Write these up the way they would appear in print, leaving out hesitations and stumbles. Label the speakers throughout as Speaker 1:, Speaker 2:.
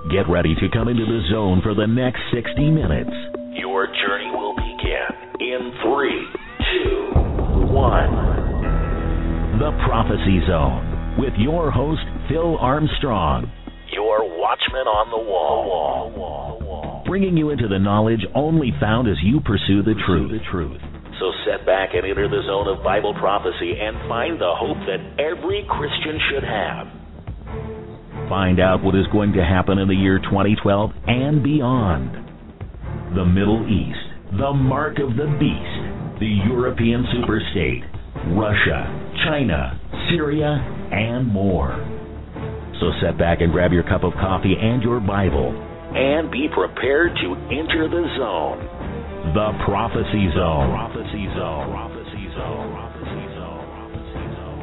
Speaker 1: Get ready to come into the zone for the next 60 minutes. Your journey will begin in 3, 2, 1. The Prophecy Zone with your host, Phil Armstrong, your watchman on the wall, bringing you into the knowledge only found as you pursue the truth. So sit back and enter the zone of Bible prophecy and find the hope that every Christian should have. Find out what is going to happen in the year 2012 and beyond. The Middle East, the mark of the beast, the European superstate, Russia, China, Syria, and more. So sit back and grab your cup of coffee and your Bible and be prepared to enter the zone. The Prophecy Zone. Prophecy Zone. Prophecy Zone. Prophecy Zone. Prophecy Zone.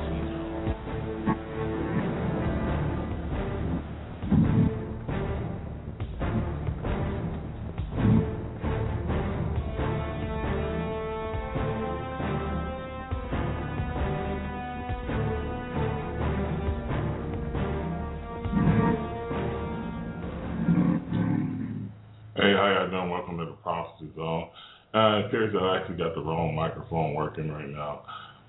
Speaker 2: Hey, how y'all doing? Welcome to the Prophecy Zone. It appears that I actually got the wrong microphone working right now.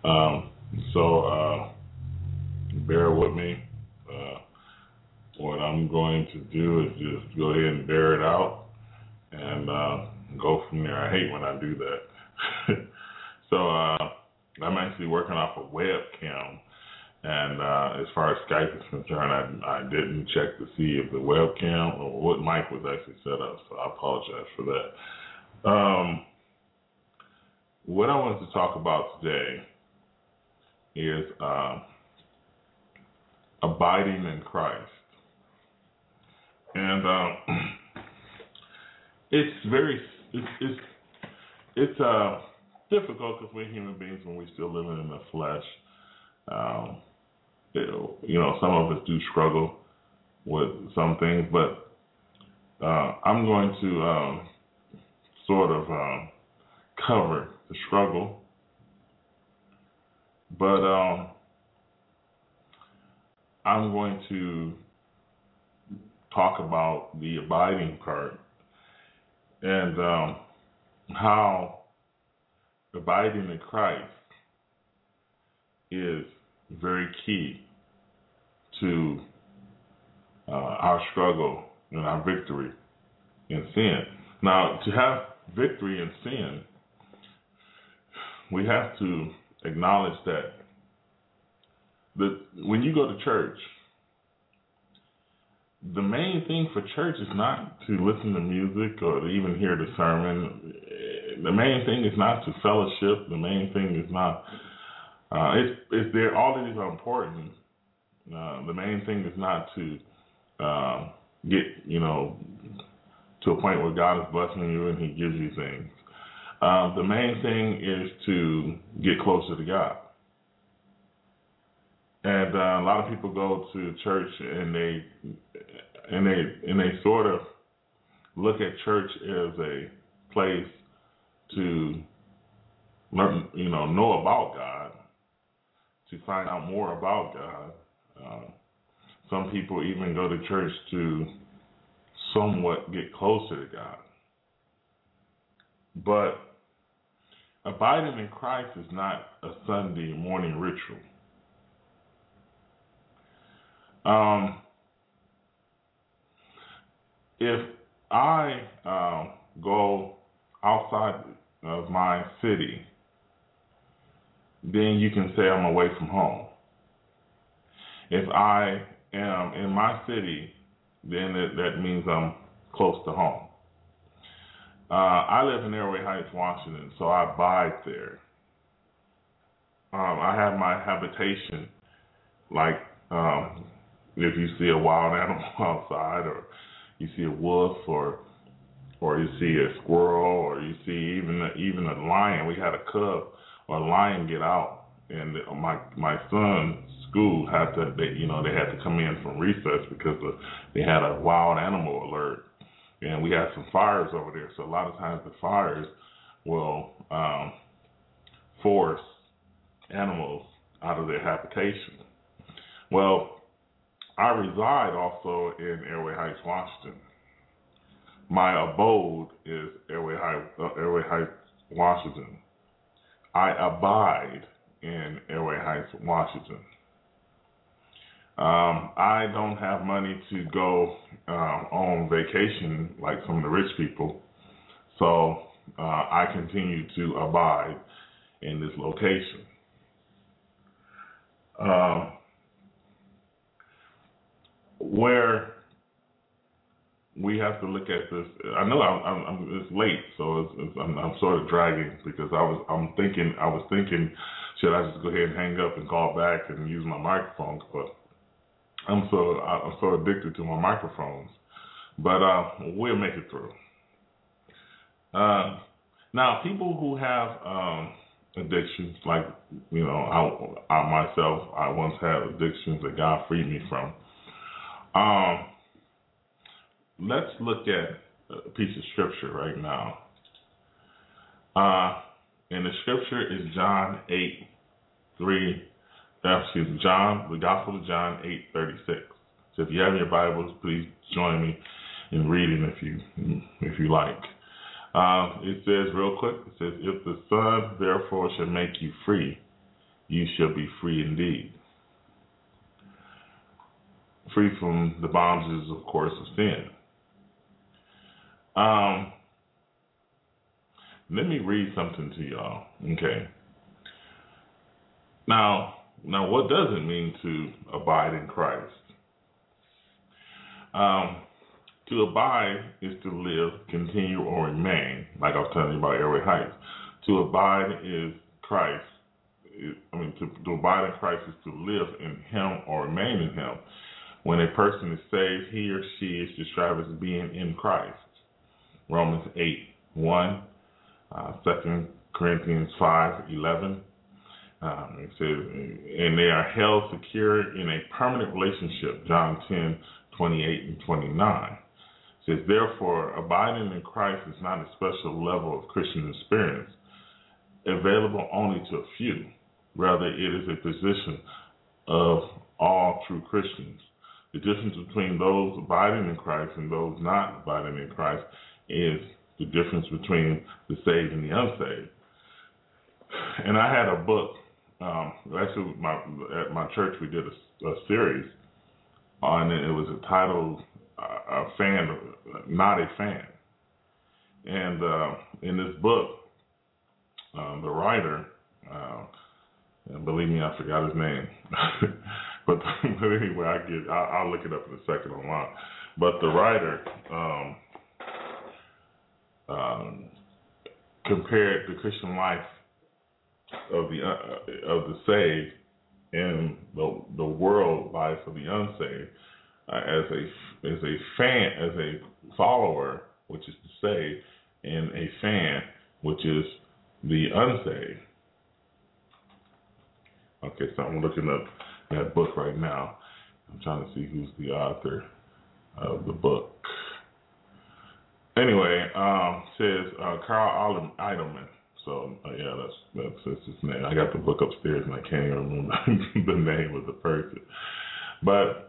Speaker 2: So bear with me. What I'm going to do is just go ahead and bear it out and go from there. I hate when I do that. So I'm actually working off a webcam. And as far as Skype is concerned, I didn't check to see if the webcam or what mic was actually set up, so I apologize for that. What I wanted to talk about today is abiding in Christ. And it's difficult because we're human beings when we're still living in the flesh. Some of us do struggle with some things, but I'm going to sort of cover the struggle. But I'm going to talk about the abiding part and how abiding in Christ is very key to our struggle and our victory in sin. Now, to have victory in sin, we have to acknowledge that when you go to church, the main thing for church is not to listen to music or to even hear the sermon. The main thing is not to fellowship. The main thing is not it's there. All of these are important. The main thing is not to get to a point where God is blessing you and He gives you things. The main thing is to get closer to God. And a lot of people go to church and they sort of look at church as a place to learn, know about God, to find out more about God. Some people even go to church to somewhat get closer to God. But abiding in Christ is not a Sunday morning ritual. If I go outside of my city, then you can say I'm away from home. If I am in my city, then that means I'm close to home. I live in Airway Heights, Washington, so I abide there. I have my habitation, like if you see a wild animal outside, or you see a wolf, or you see a squirrel, or you see even a lion. We had a cub or a lion get out, and my son's school they had to come in from recess because they had a wild animal alert, and we had some fires over there. So a lot of times the fires will force animals out of their habitation. Well, I reside also in Airway Heights, Washington. My abode is Airway Heights, Washington. I abide in Airway Heights, Washington. I don't have money to go on vacation like some of the rich people, so I continue to abide in this location. Where we have to look at this, I know it's late, so I'm sort of dragging because I was thinking, should I just go ahead and hang up and call back and use my microphone? But I'm so addicted to my microphones. But we'll make it through. Now, people who have addictions, like, you know, I myself, I once had addictions that God freed me from. Let's look at a piece of scripture right now. And the scripture is the Gospel of John 8:36. So if you have your Bibles, please join me in reading if you like. It says real quick, it says, if the Son therefore shall make you free, you shall be free indeed. Free from the bondages, of course, of sin. Let me read something to y'all. Okay. Now, what does it mean to abide in Christ? To abide is to live, continue, or remain, like I was telling you about Airway Heights. To abide is Christ. To abide in Christ is to live in Him or remain in Him. When a person is saved, he or she is described as being in Christ. Romans 8:1, 2 Corinthians 5:11. It says, and they are held secure in a permanent relationship, John 10:28 and 29. It says, therefore, abiding in Christ is not a special level of Christian experience, available only to a few. Rather, it is a position of all true Christians. The difference between those abiding in Christ and those not abiding in Christ is the difference between the saved and the unsaved. And I had a book. Actually, at my church, we did a series on it. It was entitled "A Fan, Not a Fan." And in this book, the writer, and believe me, I forgot his name, but anyway, I'll look it up in a second online. But the writer compared the Christian life of the saved and the world life of the unsaved as a follower, which is the saved, and a fan, which is the unsaved. Okay, so I'm looking up that book right now. I'm trying to see who's the author of the book. Anyway, says Carl Eidelman. So yeah, that's his name. I got the book upstairs and I can't even remember the name of the person. But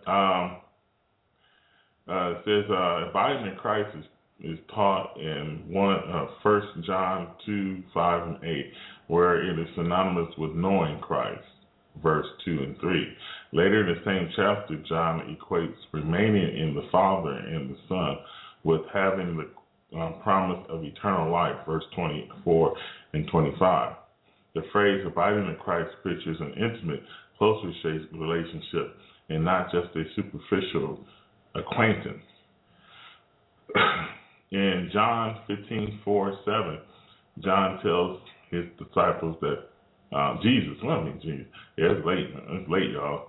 Speaker 2: it says abiding in Christ is taught in 1 John 2:5 and 8, where it is synonymous with knowing Christ, verse 2 and 3. Later in the same chapter, John equates remaining in the Father and the Son with having the promise of eternal life, verse 24 and 25. The phrase abiding in Christ pictures an intimate, close relationship and not just a superficial acquaintance. In John 15:4-7, John tells his disciples that Jesus. Yeah, it's late, y'all.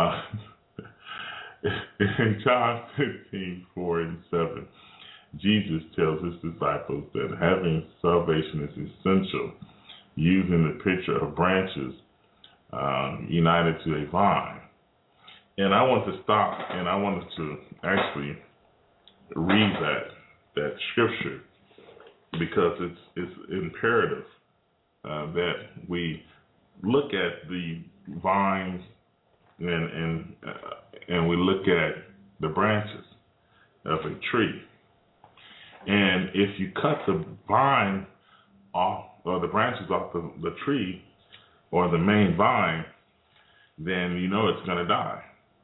Speaker 2: In John 15:4 and 7, Jesus tells his disciples that having salvation is essential, using the picture of branches united to a vine. And I want to stop and I wanted to actually read that scripture because it's imperative that we look at the vines and we look at the branches of a tree. And if you cut the vine off, or the branches off the tree, or the main vine, then you know it's going to die.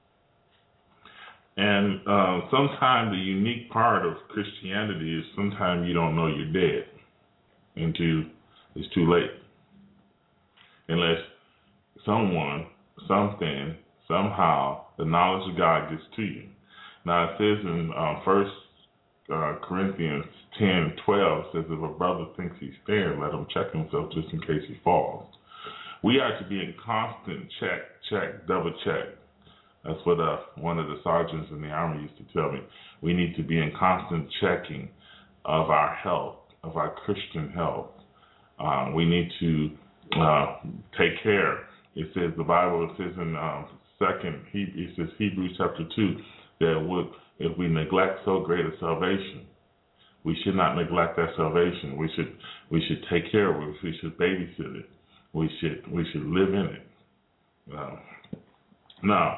Speaker 2: And sometimes the unique part of Christianity is sometimes you don't know you're dead until it's too late. Unless someone, something, somehow, the knowledge of God gets to you. Now it says in 1 Corinthians 10:12, says if a brother thinks he's standing, let him check himself just in case he falls. We are to be in constant check, double check. That's what one of the sergeants in the Army used to tell me. We need to be in constant checking of our health, of our Christian health. We need to take care. It says, the Bible says in Hebrews chapter 2, that if we neglect so great a salvation, we should not neglect that salvation. We should take care of it. We should babysit it. We should live in it. Now,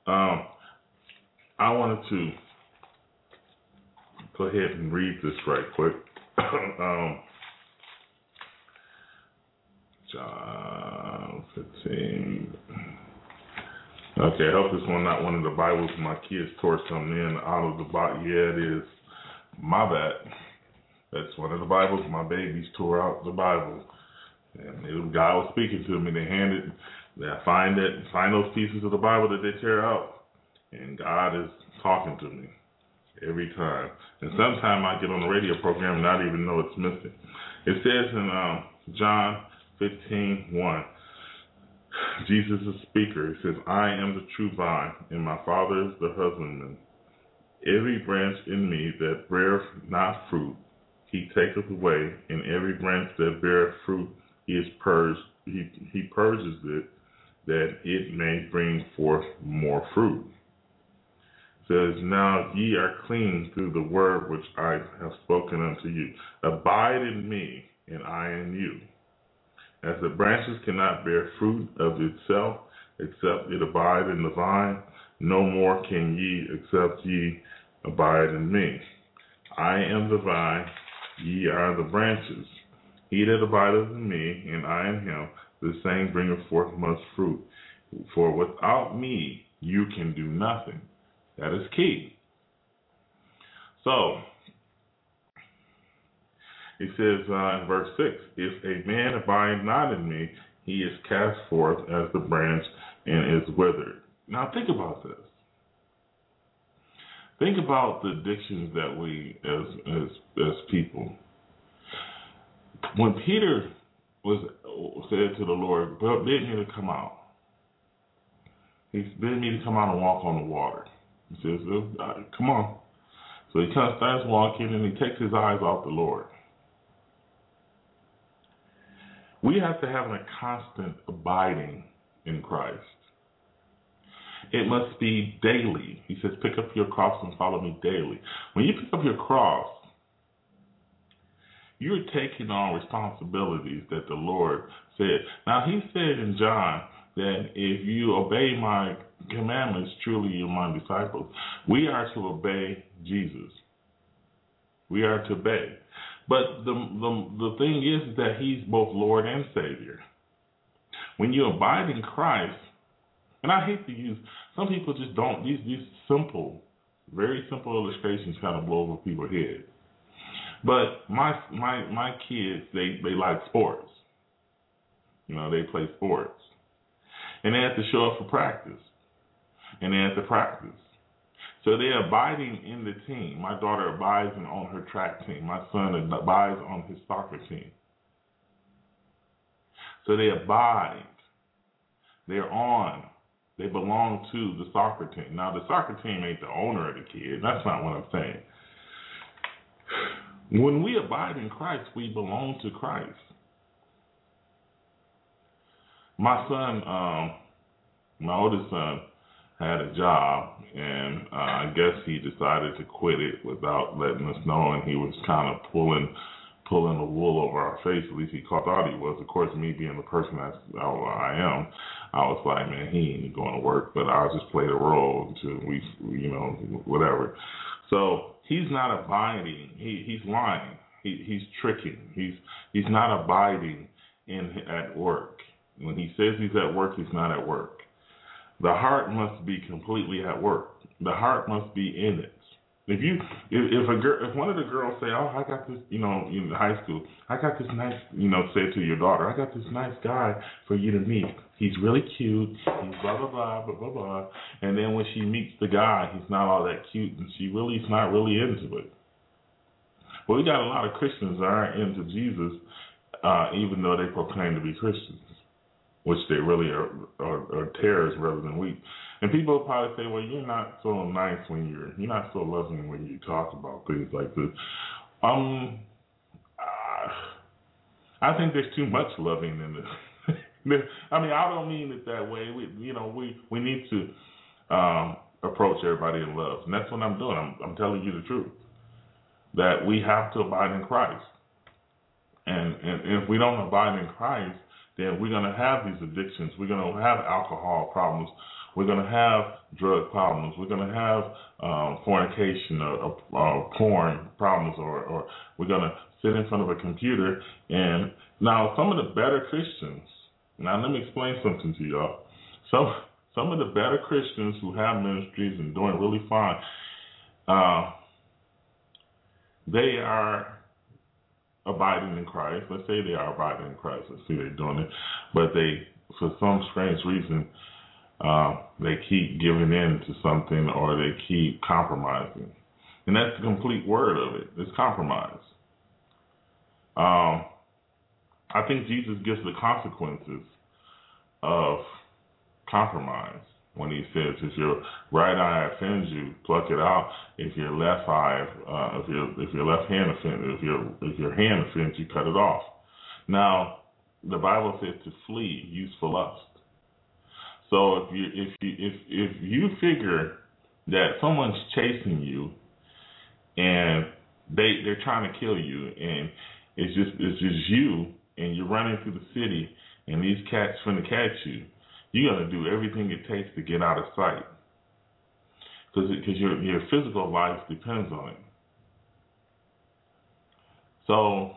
Speaker 2: I wanted to go ahead and read this right quick. John 15. Okay, I hope this one not one of the Bibles my kids tore something in out of the box. Yeah, it is. My bad. That's one of the Bibles my babies tore out the Bible. And God was speaking to me. They find those pieces of the Bible that they tear out, and God is talking to me every time. And sometimes I get on the radio program and not even know it's missing. It says in John 15:1, Jesus is speaker. He says, I am the true vine, and my Father is the husbandman. Every branch in me that beareth not fruit, he taketh away, and every branch that beareth fruit, he purges it, that it may bring forth more fruit. It says, now ye are clean through the word which I have spoken unto you. Abide in me, and I in you. As the branches cannot bear fruit of itself, except it abide in the vine, no more can ye, except ye abide in me. I am the vine, ye are the branches. He that abideth in me, and I in him, the same bringeth forth much fruit. For without me, you can do nothing. That is key. So, it says in verse 6, if a man abide not in me, he is cast forth as the branch and is withered. Now think about this. Think about the addictions that we as people. When Peter said to the Lord, bid me to come out. He bid me to come out and walk on the water. He says, come on. So he starts walking and he takes his eyes off the Lord. We have to have a constant abiding in Christ. It must be daily. He says, pick up your cross and follow me daily. When you pick up your cross, you're taking on responsibilities that the Lord said. Now, he said in John that if you obey my commandments, truly you're my disciples. We are to obey Jesus. We are to obey. But the thing is that he's both Lord and Savior. When you abide in Christ, and I hate to use, some people just don't, these simple, very simple illustrations kind of blow over people's heads. But my kids, they like sports. You know, they play sports. And they have to show up for practice. And they have to practice. So they're abiding in the team. My daughter abides on her track team. My son abides on his soccer team. So they abide. They're on. They belong to the soccer team. Now, the soccer team ain't the owner of the kid. That's not what I'm saying. When we abide in Christ, we belong to Christ. My son, my oldest son, had a job, and I guess he decided to quit it without letting us know, and he was kind of pulling pulling the wool over our face. At least he thought he was. Of course, me being the person I am, I was like, man, he ain't going to work, but I'll just play the role until we, whatever. So he's not abiding. He's lying. He's tricking. He's not abiding at work. When he says he's at work, he's not at work. The heart must be completely at work. The heart must be in it. If one of the girls say, oh, I got this, in high school, I got this nice, say to your daughter, I got this nice guy for you to meet. He's really cute. He's blah, blah, blah, blah, blah, blah. And then when she meets the guy, he's not all that cute, and she's not really into it. But we got a lot of Christians that aren't into Jesus, even though they proclaim to be Christians, which they really are tares rather than wheat. And people will probably say, well, you're not so nice when you're not so loving when you talk about things like this. I think there's too much loving in this. I mean, I don't mean it that way. We need to approach everybody in love, and that's what I'm doing. I'm telling you the truth, that we have to abide in Christ, and if we don't abide in Christ, then we're going to have these addictions. We're going to have alcohol problems. We're going to have drug problems. We're going to have fornication or porn problems, or we're going to sit in front of a computer. And now some of the better Christians, now let me explain something to y'all. Some of the better Christians who have ministries and doing really fine, they are abiding in Christ. Let's say they are abiding in Christ. Let's say they're doing it. But they, for some strange reason, they keep giving in to something, or they keep compromising. And that's the complete word of it. It's compromise. I think Jesus gives the consequences of compromise when he says, if your right eye offends you, pluck it out. If your left eye, if your left hand offends, if your hand offends you, cut it off. Now, the Bible says to flee useful lust. So if you figure that someone's chasing you and they're trying to kill you, and it's just you, and you're running through the city, and these cats finna catch you, you're gonna do everything it takes to get out of sight, because your physical life depends on it. So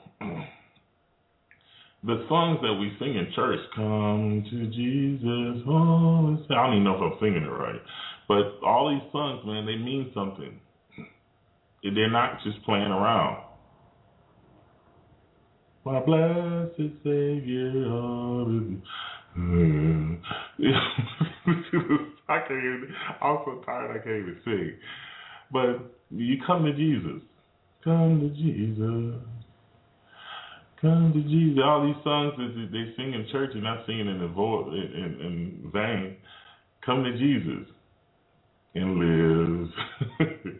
Speaker 2: the songs that we sing in church, come to Jesus, oh, I don't even know if I'm singing it right, but all these songs, man, they mean something. They're not just playing around. My blessed Savior, I can't even, I'm so tired I can't even sing. But you come to Jesus. Come to Jesus. Come to Jesus. All these songs that they sing in church, you're not singing in vain. Come to Jesus and live.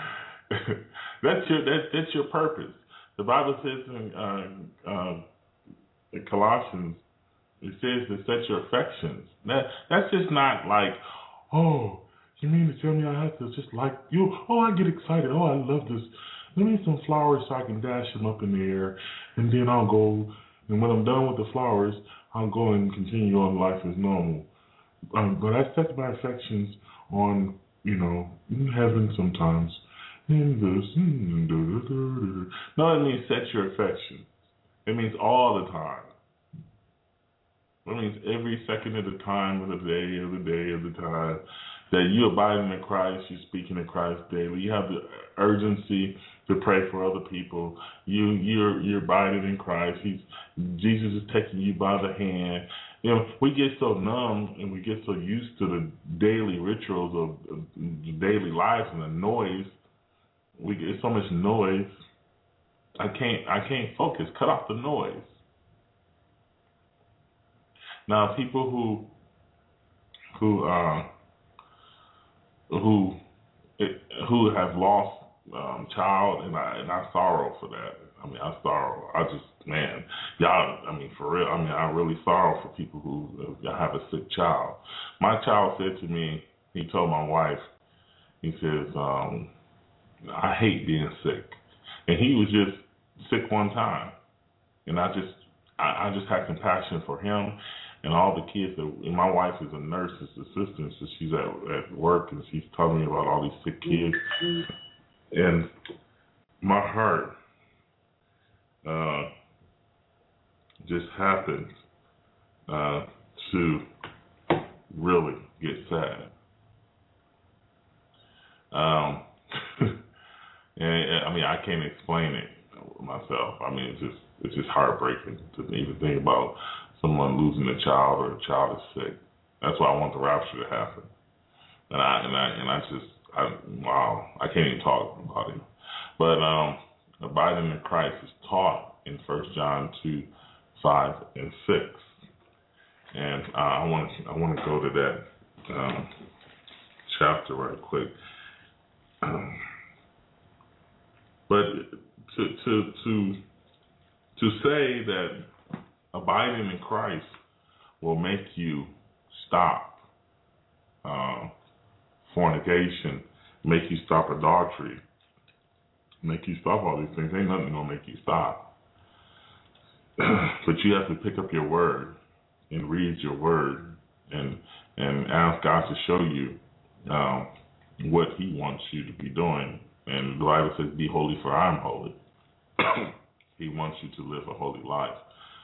Speaker 2: That's your purpose. The Bible says in Colossians, it says to set your affections. That's just not like, oh, you mean to tell me I have to just like you? Oh, I get excited. Oh, I love this. Give me some flowers so I can dash them up in the air, and then I'll go. And when I'm done with the flowers, I'll go and continue on life as normal. But I set my affections on, in heaven sometimes. In this. No, it means set your affections. It means all the time. It means every second of the time of the day of the time that you abiding in Christ, you're speaking in Christ daily. You have the urgency to pray for other people. You're abiding in Christ. Jesus is taking you by the hand. We get so numb and we get so used to the daily rituals of the daily life and the noise. We get so much noise. I can't focus. Cut off the noise. Now, people who have lost child, and I sorrow for that. I mean, I sorrow. For real. I mean, I really sorrow for people who have a sick child. My child said to me, he told my wife, he says, I hate being sick. And he was just sick one time, and I just had compassion for him and all the kids. And my wife is a nurse's assistant, so she's at work, and she's telling me about all these sick kids. And my heart just happened to really get sad. And I mean, I can't explain it myself. I mean, it's just heartbreaking to even think about someone losing a child or a child is sick. That's why I want the rapture to happen. Wow, I can't even talk about it. But abiding in Christ is taught in 1 John 2:5 and 6. And I want to go to that chapter right quick. But to say that abiding in Christ will make you stop fornication, make you stop adultery, make you stop all these things, ain't nothing gonna make you stop. But you have to pick up your word and read your word and ask God to show you what He wants you to be doing. And the Bible says, "Be holy, for I am holy." He wants you to live a holy life.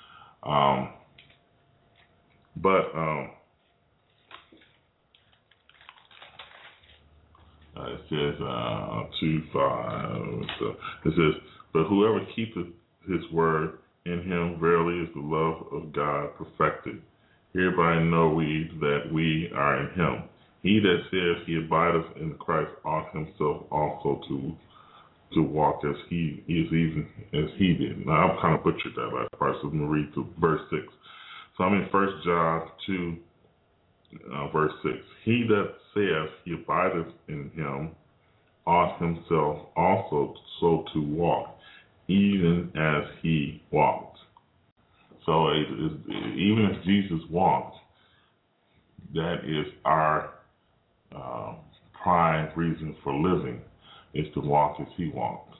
Speaker 2: It says 2:5. It says, "But whoever keepeth His word, in him verily is the love of God perfected. Hereby know we that we are in Him. He that says he abideth in Christ ought himself also to walk as he is, even as He did." Now, I've kind of butchered that last part, so I'm going to read to verse 6. So I'm in 1 John 2, verse 6. "He that says he abideth in Him ought himself also so to walk, even as He walked." So even as Jesus walked, that is our prime reason for living, is to walk as He walked.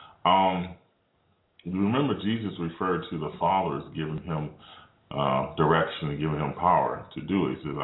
Speaker 2: Remember, Jesus referred to the Father as giving Him direction and giving Him power to do it. He says,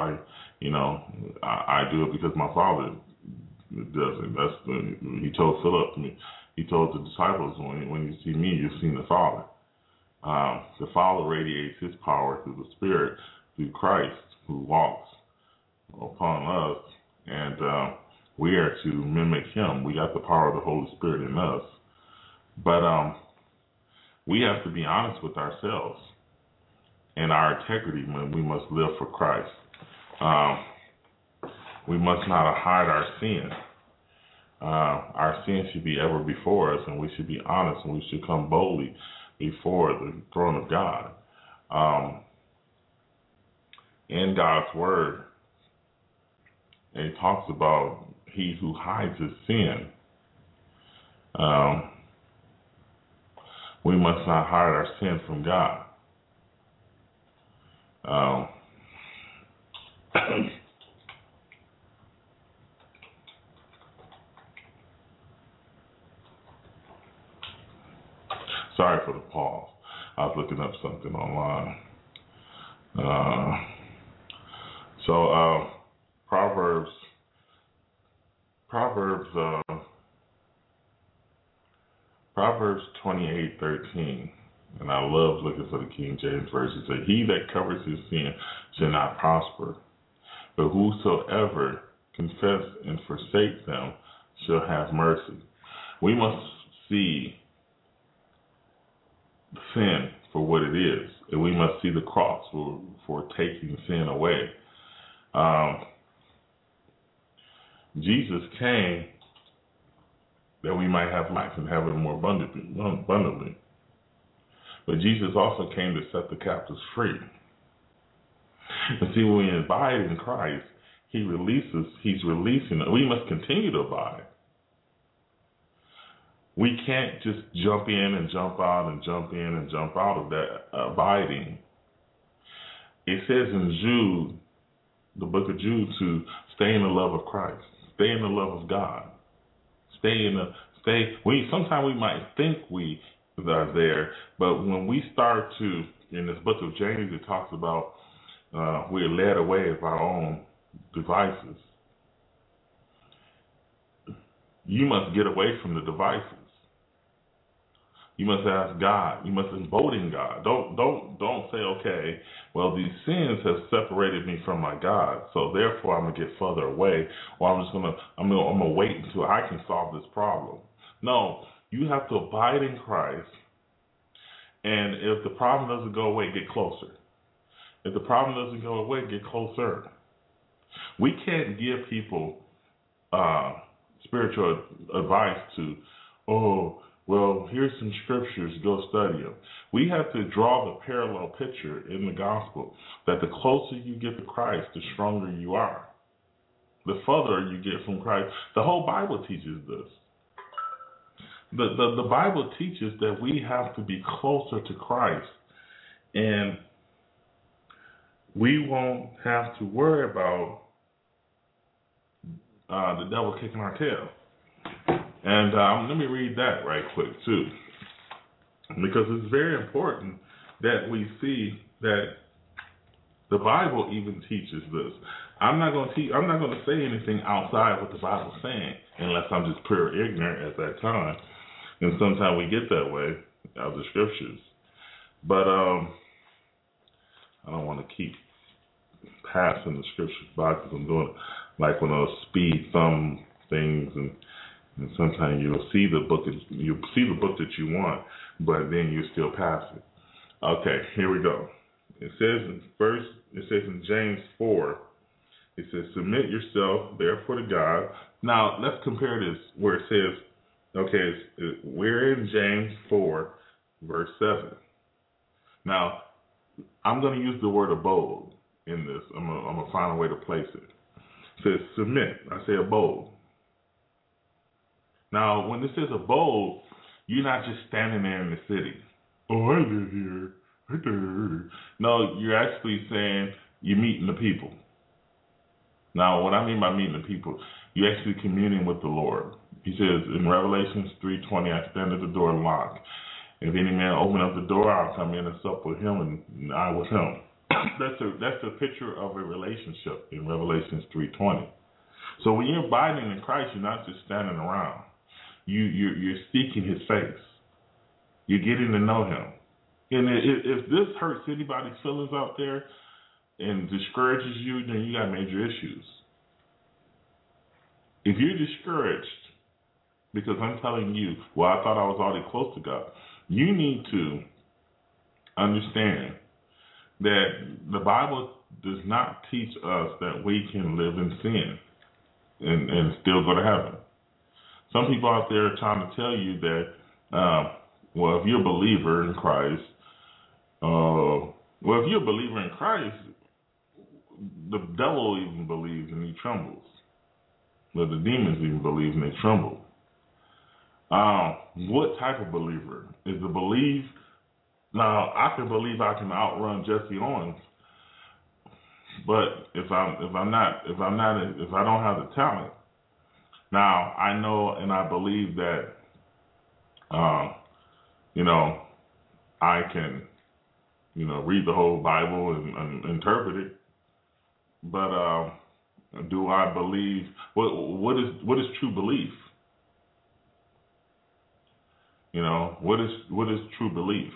Speaker 2: I do it because my Father does it. He told Philip, He told the disciples, when you see me, you've seen the Father. The Father radiates His power through the Spirit, through Christ, who walks upon us, and we are to mimic Him. We got the power of the Holy Spirit in us. But we have to be honest with ourselves and our integrity when we must live for Christ. We must not hide our sin. Our sin should be ever before us, and we should be honest, and we should come boldly before the throne of God. In God's Word, it talks about he who hides his sin. We must not hide our sin from God. Sorry for the pause. I was looking up something online. Proverbs 28:13, and I love looking for the King James Version. It says, "He that covers his sin shall not prosper, but whosoever confess and forsake them shall have mercy." We must see sin for what it is, and we must see the cross for taking sin away. Jesus came that we might have life and have it more abundantly. But Jesus also came to set the captives free. And see, when we abide in Christ, He's releasing. We must continue to abide. We can't just jump in and jump out and jump in and jump out of that abiding. It says in Jude, the book of Jude, to stay in the love of Christ, stay in the love of God, sometimes we might think we that are there. But when we start to, in this book of James, it talks about we're led away of our own devices. You must get away from the devices. You must ask God. You must abode in God. Don't say, okay, well, these sins have separated me from my God, so therefore I'm gonna get further away, or I'm gonna wait until I can solve this problem. No, you have to abide in Christ, and if the problem doesn't go away, get closer. If the problem doesn't go away, get closer. We can't give people spiritual advice to, oh, well, here's some scriptures, go study them. We have to draw the parallel picture in the gospel that the closer you get to Christ, the stronger you are. The further you get from Christ. The whole Bible teaches this. The Bible teaches that we have to be closer to Christ, and we won't have to worry about the devil kicking our tail. And let me read that right quick too, because it's very important that we see that the Bible even teaches this. I'm not going to say anything outside what the Bible's saying, unless I'm just pure ignorant at that time. And sometimes we get that way out of the scriptures. But I don't want to keep passing the scriptures by, because I'm doing it like one of those speed thumb things, and sometimes you'll see the book that you want, but then you still pass it. Okay, here we go. It says in James 4, it says, submit yourself therefore to God. Now let's compare this where it says, okay, we're in James 4, verse 7. Now I'm going to use the word abode in this. I'm gonna find a way to place it. It says submit. I say abode. Now, when this says abode, you're not just standing there in the city. Oh, I live here. No, you're actually saying you're meeting the people. Now, what I mean by meeting the people, you're actually communing with the Lord. He says in Revelation 3:20, I stand at the door and knock. If any man open up the door, I'll come in and sup with him and I with him. That's a picture of a relationship in Revelation 3:20. So when you're abiding in Christ, you're not just standing around. You're seeking his face. You're getting to know him. And if this hurts anybody's feelings out there and discourages you, then you got major issues. If you're discouraged because I'm telling you, well, I thought I was already close to God, you need to understand that the Bible does not teach us that we can live in sin and still go to heaven. Some people out there are trying to tell you that, well, if you're a believer in Christ, the devil even believes and he trembles. But the demons even believe and they tremble. What type of believer is the belief? Now, I can believe I can outrun Jesse Owens, but if I don't have the talent, now I know and I believe that, I can, read the whole Bible and interpret it. But do I believe? What is true belief? What is true belief?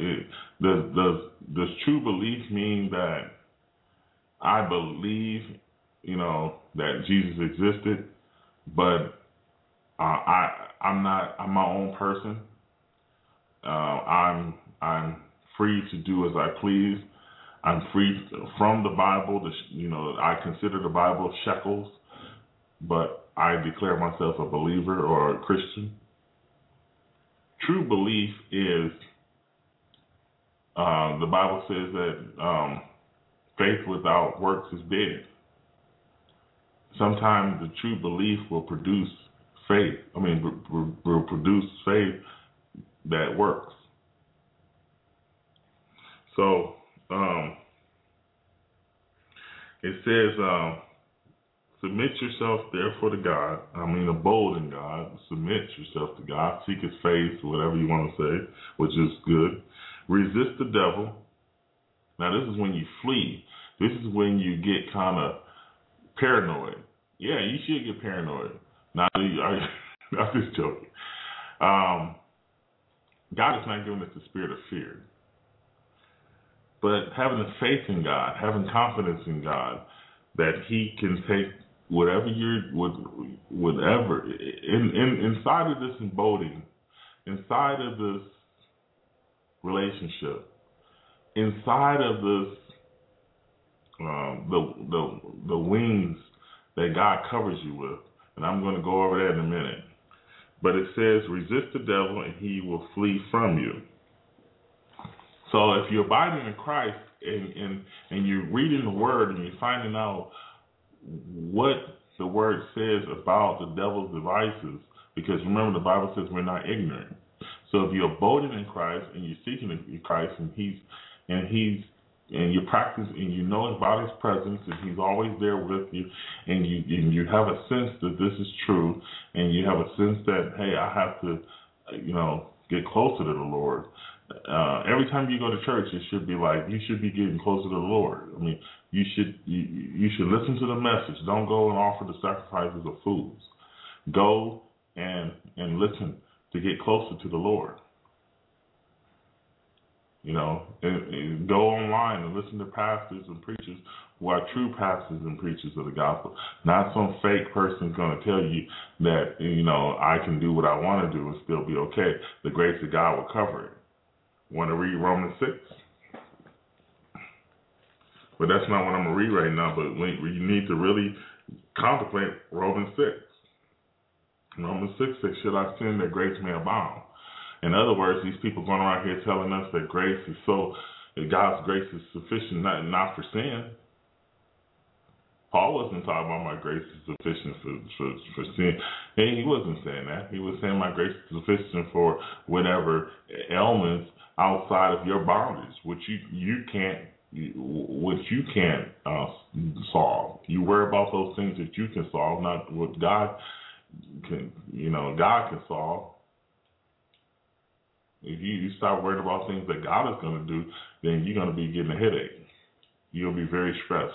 Speaker 2: Does true belief mean that I believe, that Jesus existed, but I'm my own person. I'm free to do as I please. I'm free from the Bible. I consider the Bible shekels, but I declare myself a believer or a Christian. True belief is, the Bible says that faith without works is dead. Sometimes the true belief will produce faith. Will produce faith that works. So it says, Submit yourself, therefore, to God. Abode in God. Submit yourself to God. Seek His face, whatever you want to say, which is good. Resist the devil. Now, this is when you flee. This is when you get kind of paranoid. Yeah, you should get paranoid. Now, I'm just joking. God is not giving us the spirit of fear. But having the faith in God, having confidence in God, that He can take whatever inside of this embodying, inside of this relationship, inside of this the wings that God covers you with, and I'm going to go over that in a minute. But it says, resist the devil and he will flee from you. So if you're abiding in Christ and you're reading the Word and you're finding out what the Word says about the devil's devices, because remember the Bible says we're not ignorant. So if you're abiding in Christ and you're seeking in Christ and you're practicing and you know about His presence and He's always there with you, and you have a sense that this is true, and you have a sense that, hey, I have to get closer to the Lord. Every time you go to church, it should be like you should be getting closer to the Lord. You should listen to the message. Don't go and offer the sacrifices of fools. Go and listen to get closer to the Lord. And go online and listen to pastors and preachers who are true pastors and preachers of the gospel. Not some fake person going to tell you that, I can do what I want to do and still be okay. The grace of God will cover it. Want to read Romans 6? But that's not what I'm going to read right now, but you need to really contemplate Romans 6. Romans 6 says, should I sin that grace may abound? In other words, these people going around here telling us that God's grace is sufficient, not for sin. Paul wasn't talking about my grace is sufficient for sin. He wasn't saying that. He was saying my grace is sufficient for whatever ailments outside of your boundaries, which you can't solve. You worry about those things that you can solve, not what God can. God can solve. If you start worrying about things that God is going to do, then you're going to be getting a headache. You'll be very stressed.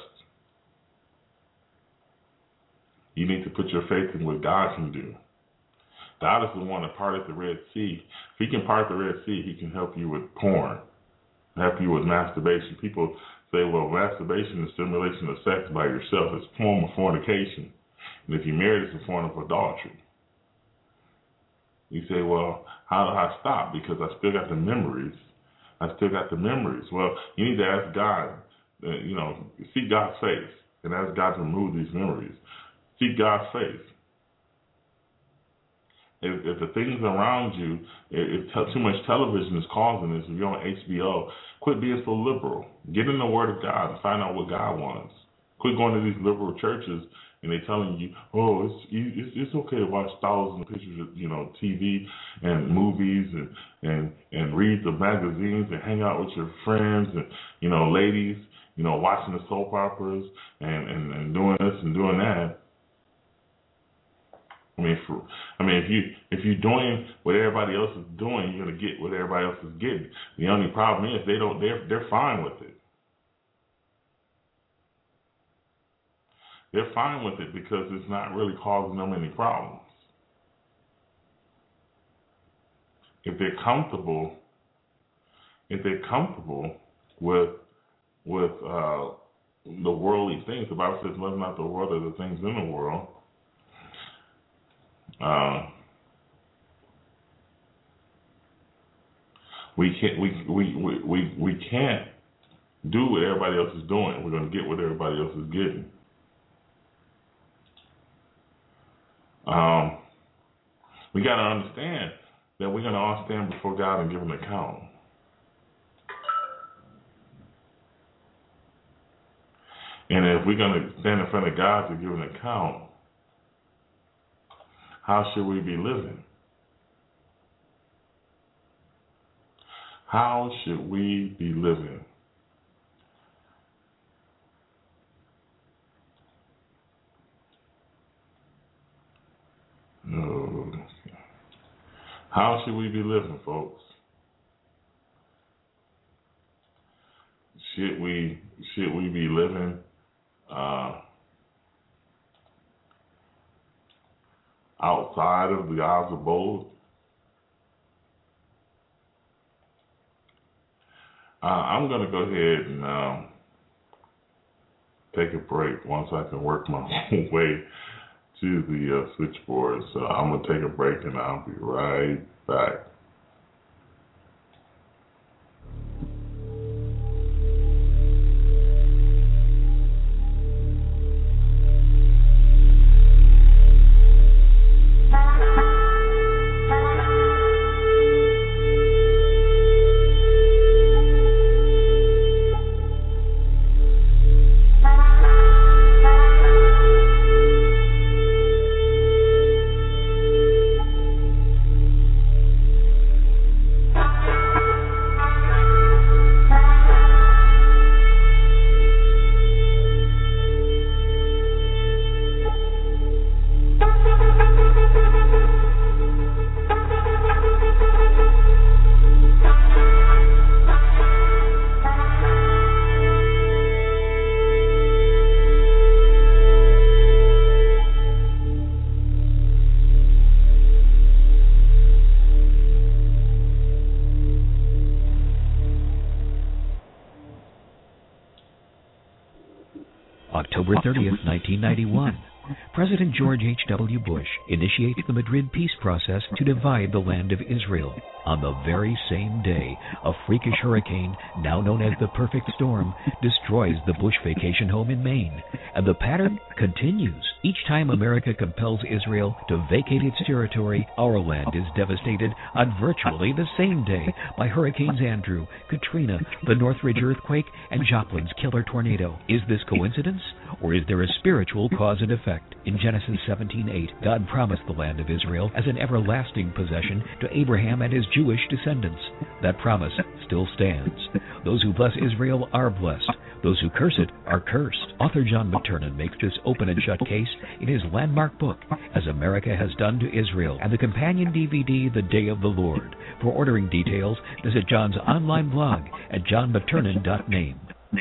Speaker 2: You need to put your faith in what God can do. God is the one that parted the Red Sea. If He can part the Red Sea, He can help you with porn, help you with masturbation. People say, well, masturbation is stimulation of sex by yourself. It's a form of fornication. And if you're married, it's a form of adultery. You say, well, how do I stop? Because I still got the memories. Well, you need to ask God, seek God's face and ask God to remove these memories. Seek God's face. If the things around you, if too much television is causing this, if you're on HBO, quit being so liberal. Get in the Word of God and find out what God wants. Quit going to these liberal churches and they're telling you, oh, it's okay to watch thousands of pictures of, TV and movies and read the magazines and hang out with your friends and, ladies, watching the soap operas and doing this and doing that. If you're doing what everybody else is doing, you're gonna get what everybody else is getting. The only problem is they're fine with it. They're fine with it because it's not really causing them any problems. If they're comfortable with the worldly things, the Bible says, "Love not the world or the things in the world." We can't do what everybody else is doing. We're going to get what everybody else is getting. We got to understand that we're going to all stand before God and give an account. And if we're going to stand in front of God to give an account, how should we be living? How should we be living? How should we be living, folks? Should we be living outside of the God's abode? I'm going to go ahead and take a break once I can work my way to the switchboard. So I'm going to take a break and I'll be right back.
Speaker 3: October 30th, 1991. President George H.W. Bush initiates the Madrid peace process to divide the land of Israel. On the very same day, a freakish hurricane, now known as the Perfect Storm, destroys the Bush vacation home in Maine. And the pattern continues. Each time America compels Israel to vacate its territory, our land is devastated on virtually the same day by Hurricanes Andrew, Katrina, the Northridge earthquake, and Joplin's killer tornado. Is this coincidence, or is there a spiritual cause and effect? In Genesis 17:8, God promised the land of Israel as an everlasting possession to Abraham and his Jewish descendants. That promise still stands. Those who bless Israel are blessed. Those who curse it are cursed. Author John McTernan makes this open and shut case in his landmark book, As America Has Done to Israel, and the companion DVD, The Day of the Lord. For ordering details, visit John's online blog at johnmcternan.name.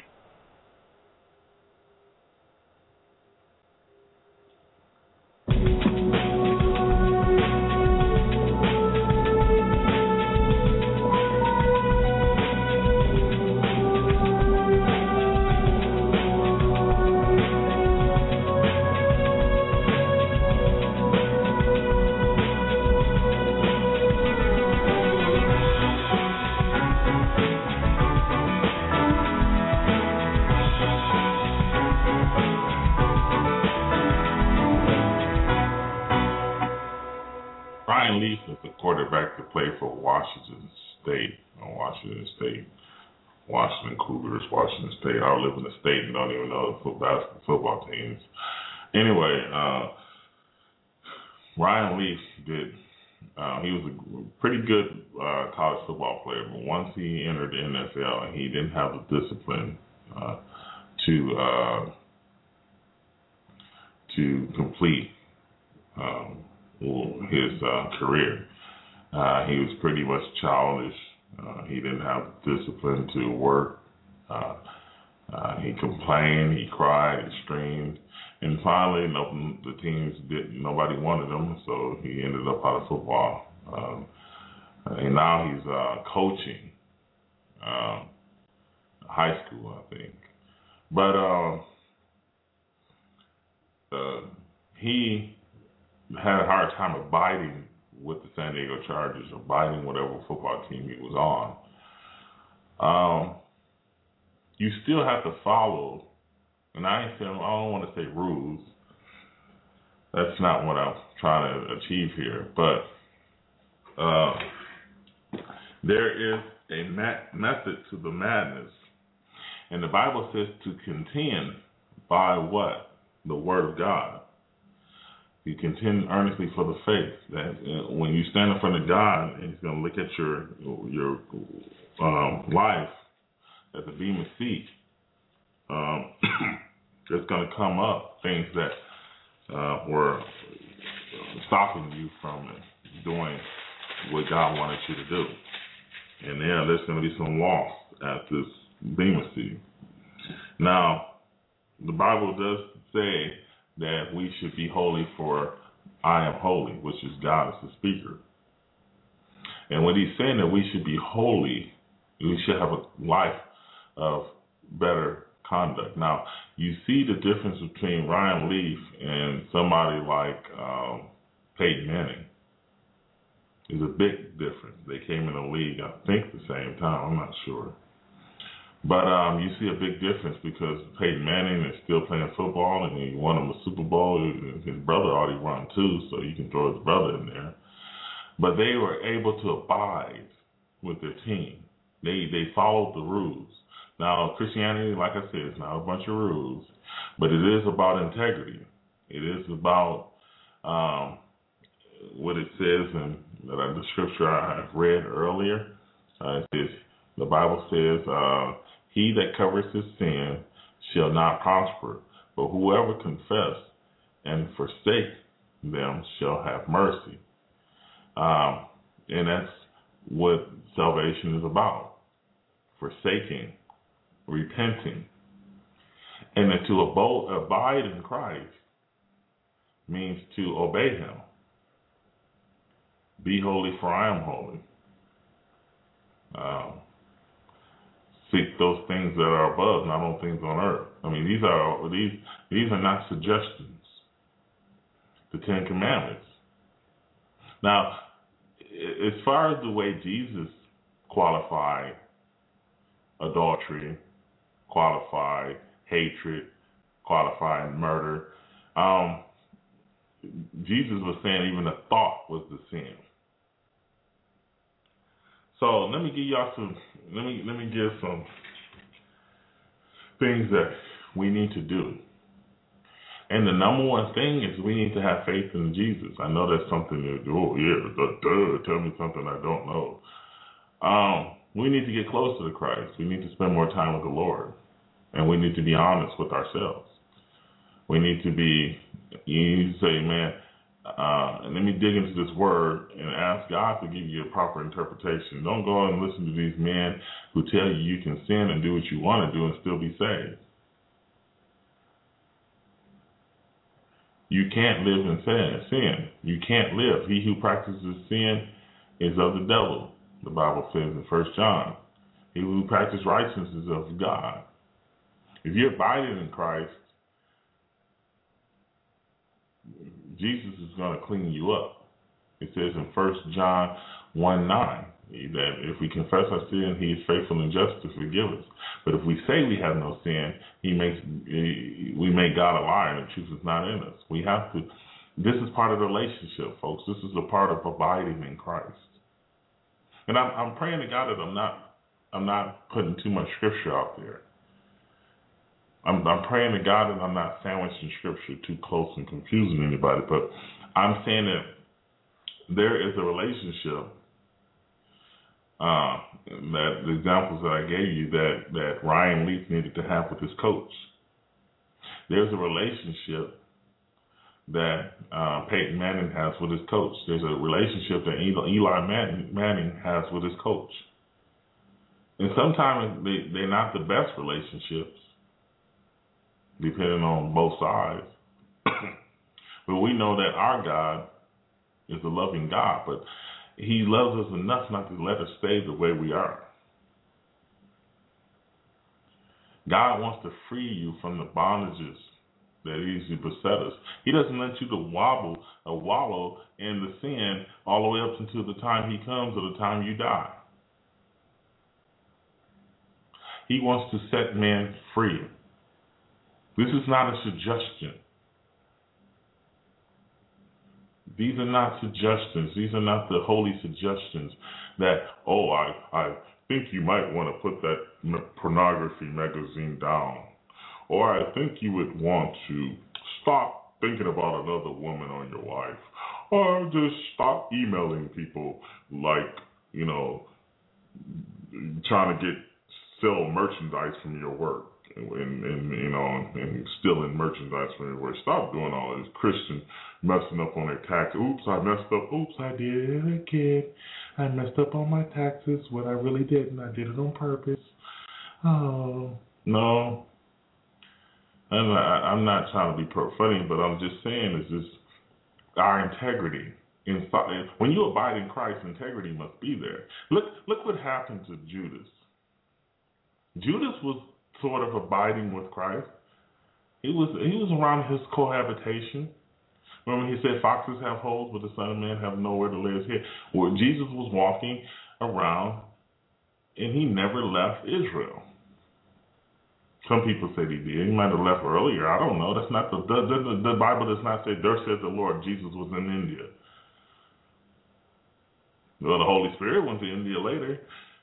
Speaker 2: Ryan Leaf is the quarterback to play for Washington Cougars, Washington State. I live in the state and don't even know the football teams. Anyway, Ryan Leaf he was a pretty good college football player, but once he entered the NFL, he didn't have the discipline to complete his career. He was pretty much childish. He didn't have the discipline to work. He complained, he cried, he screamed, and finally, nobody wanted him, so he ended up out of football. And now he's coaching high school, I think. But he had a hard time abiding with the San Diego Chargers, abiding whatever football team he was on. You still have to follow, and I don't want to say rules. That's not what I'm trying to achieve here. But there is a method to the madness. And the Bible says to contend by what? The Word of God. You contend earnestly for the faith. That when you stand in front of God, and He's going to look at your life as a beam of seed, there's going to come up things that were stopping you from doing what God wanted you to do. And there's going to be some loss at this Bema seat. Now, the Bible does say that we should be holy, for I am holy, which is God as the speaker. And when he's saying that we should be holy, we should have a life of better conduct. Now, you see the difference between Ryan Leaf and somebody like Peyton Manning. There's a big difference. They came in the league, I think, at the same time. I'm not sure. But you see a big difference because Peyton Manning is still playing football, and he won him a Super Bowl. His brother already won too, so you can throw his brother in there. But they were able to abide with their team. They followed the rules. Now, Christianity, like I said, is not a bunch of rules, but it is about integrity. It is about what it says in the scripture I read earlier. It says, the Bible says, he that covers his sin shall not prosper, but whoever confess and forsake them shall have mercy. And that's what salvation is about, forsaking, repenting. And then to abide in Christ means to obey him. Be holy, for I am holy. Seek those things that are above, not on things on earth. I mean, these are not suggestions. The Ten Commandments. Now, as far as the way Jesus qualified adultery, qualified hatred, qualified murder, Jesus was saying even the thought was the sin. So let me give y'all let me give some things that we need to do. And the number one thing is we need to have faith in Jesus. I know that's something that, tell me something I don't know. We need to get closer to Christ. We need to spend more time with the Lord. And we need to be honest with ourselves. We need to be, you need to say, man, let me dig into this word and ask God to give you a proper interpretation. Don't go and listen to these men who tell you you can sin and do what you want to do and still be saved. You can't live in sin. You can't live. He who practices sin is of the devil, the Bible says in 1 John. He who practices righteousness is of God. If you're abiding in Christ, Jesus is going to clean you up. It says in 1 John 1:9 that if we confess our sin, he is faithful and just to forgive us. But if we say we have no sin, we make God a liar and the truth is not in us. We have to. This is part of the relationship, folks. This is a part of abiding in Christ. And I'm praying to God that I'm not putting too much scripture out there. I'm praying to God that I'm not sandwiching scripture too close and confusing anybody, but I'm saying that there is a relationship, that the examples that I gave you that Ryan Leaf needed to have with his coach. There's a relationship that Peyton Manning has with his coach. There's a relationship that Eli Manning has with his coach. And sometimes they're not the best relationships, depending on both sides. But we know that our God is a loving God, but he loves us enough not to let us stay the way we are. God wants to free you from the bondages that easily beset us. He doesn't let you to wallow in the sin all the way up until the time he comes or the time you die. He wants to set man free. This is not a suggestion. These are not suggestions. These are not the holy suggestions that, I think you might want to put that pornography magazine down. Or I think you would want to stop thinking about another woman on your wife. Or just stop emailing people like, trying to sell merchandise from your work. and stealing merchandise from everywhere. Stop doing all this. Christians messing up on their taxes. Oops, I messed up. Oops, I did it again. I messed up on my taxes. What I really didn't. I did it on purpose. Oh, no. And I'm not trying to be funny, but I'm just saying is just our integrity. When you abide in Christ, integrity must be there. Look what happened to Judas. Judas was sort of abiding with Christ. He was around his cohabitation. Remember he said foxes have holes, but the Son of Man have nowhere to lay his head. Well, Jesus was walking around, and he never left Israel. Some people say he did. He might have left earlier. I don't know. That's not the Bible does not say, "There says the Lord." Jesus was in India. Well, the Holy Spirit went to India later.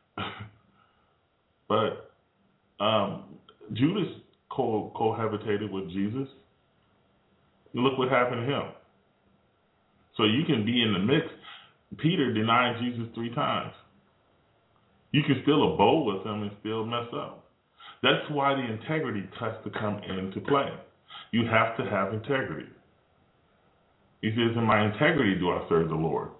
Speaker 2: But Judas cohabitated with Jesus. Look what happened to him. So you can be in the mix. Peter denied Jesus 3 times. You can still abode with him and still mess up. That's why the integrity has to come into play. You have to have integrity. He says, "In my integrity do I serve the Lord."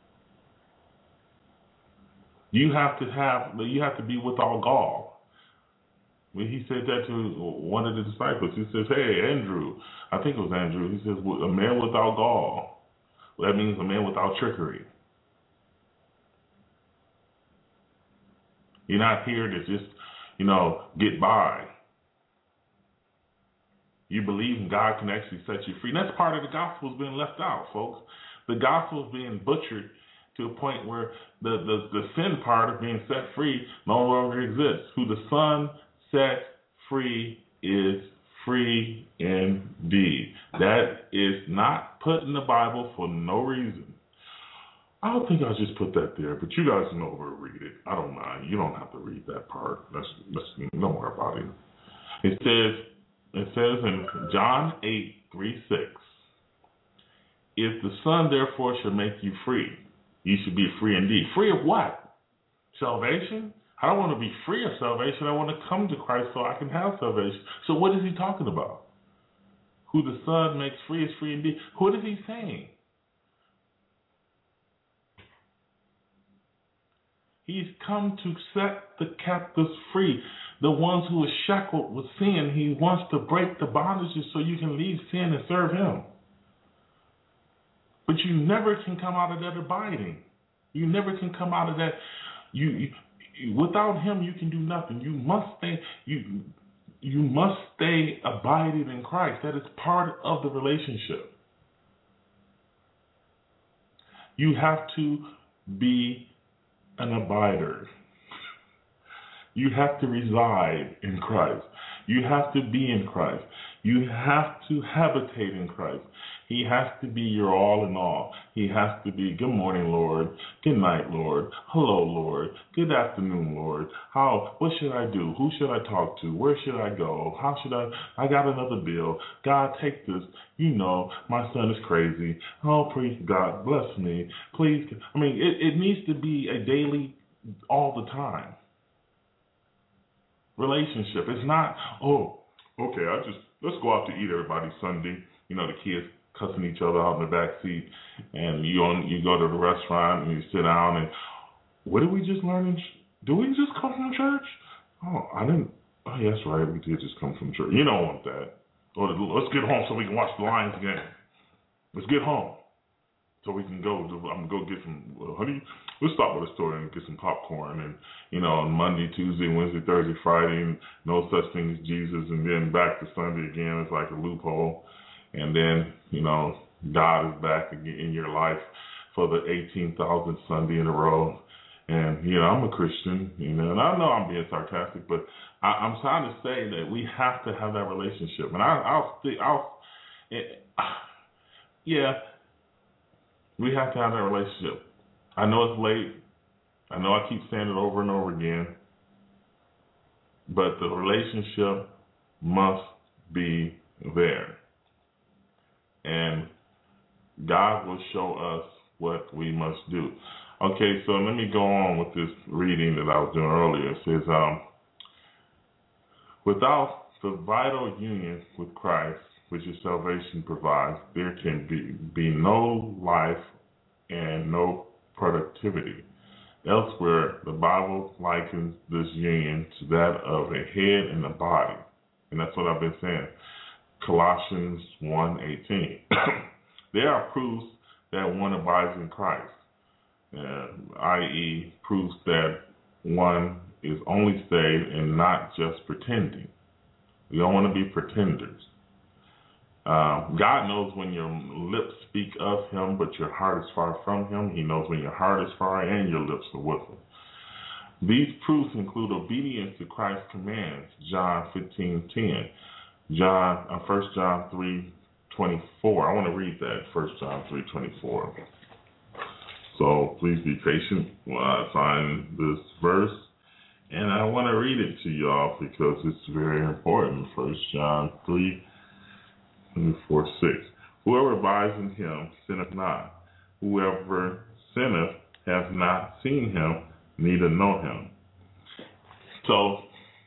Speaker 2: You have to be without gall. When he said that to one of the disciples, he says, "Hey, Andrew," I think it was Andrew. He says, "A man without gall." Well, that means a man without trickery. You're not here to just, get by. You believe God can actually set you free. And that's part of the gospel being left out, folks. The gospel is being butchered to a point where the sin part of being set free no longer exists. Who the Son sets free is free indeed. That is not put in the Bible for no reason. I don't think I'll just put that there, but you guys know where to read it. I don't mind. You don't have to read that part. Don't worry about it. It says in John 8:3-6, "If the Son therefore shall make you free, you should be free indeed." Free of what? Salvation? I don't want to be free of salvation. I want to come to Christ so I can have salvation. So what is he talking about? Who the Son makes free is free indeed. What is he saying? He's come to set the captives free. The ones who are shackled with sin, he wants to break the bondages so you can leave sin and serve him. But you never can come out of that abiding. You never can come out of that. Without him, you can do nothing. You must stay. You must stay abiding in Christ. That is part of the relationship. You have to be an abider. You have to reside in Christ. You have to be in Christ. You have to habitate in Christ. He has to be your all in all. He has to be, "Good morning, Lord. Good night, Lord. Hello, Lord. Good afternoon, Lord. What should I do? Who should I talk to? Where should I go? How should I got another bill. God, take this. My son is crazy. Oh, praise God. Bless me. Please." I mean, it needs to be a daily, all the time relationship. It's not, okay, let's go out to eat everybody Sunday. The kids cussing each other out in the back seat, and you go to the restaurant and you sit down and, what did we just learn? Do we just come from church? Yeah, that's right, we did just come from church. You don't want that. Or let's get home so we can watch the Lions game. Let's get home so we can go. I'm gonna go get some honey. Let's stop at a store and get some popcorn, and on Monday, Tuesday, Wednesday, Thursday, Friday, and no such thing as Jesus, and then back to Sunday again. It's like a loophole. And then, God is back again in your life for the 18,000th Sunday in a row. And, I'm a Christian, and I know I'm being sarcastic, but I'm trying to say that we have to have that relationship. And we have to have that relationship. I know it's late. I know I keep saying it over and over again, but the relationship must be there. And God will show us what we must do. Okay, so let me go on with this reading that I was doing earlier. It says, Without the vital union with Christ, which is salvation provides, there can be no life and no productivity. Elsewhere, the Bible likens this union to that of a head and a body. And that's what I've been saying. Colossians 1:18. There are proofs that one abides in Christ, i.e. proofs that one is only saved and not just pretending. We don't want to be pretenders. God knows when your lips speak of him, but your heart is far from him. He knows when your heart is far and your lips are with him. These proofs include obedience to Christ's commands, John 15:10, 1 John 3:24. I want to read that, 1 John 3:24. So please be patient while I find this verse. And I want to read it to y'all because it's very important. 1 John 3:24-6. Whoever abides in him sinneth not. Whoever sinneth hath not seen him, neither know him. So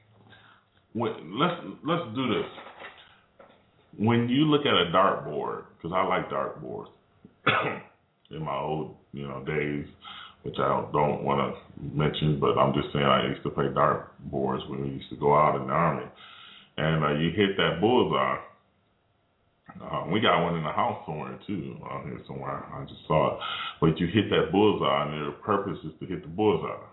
Speaker 2: let's do this. When you look at a dartboard, because I like dartboards in my old days, which I don't want to mention, but I'm just saying I used to play dartboards when we used to go out in the Army. And you hit that bullseye. We got one in the house somewhere, too, out here somewhere. I just saw it. But you hit that bullseye, and their purpose is to hit the bullseye.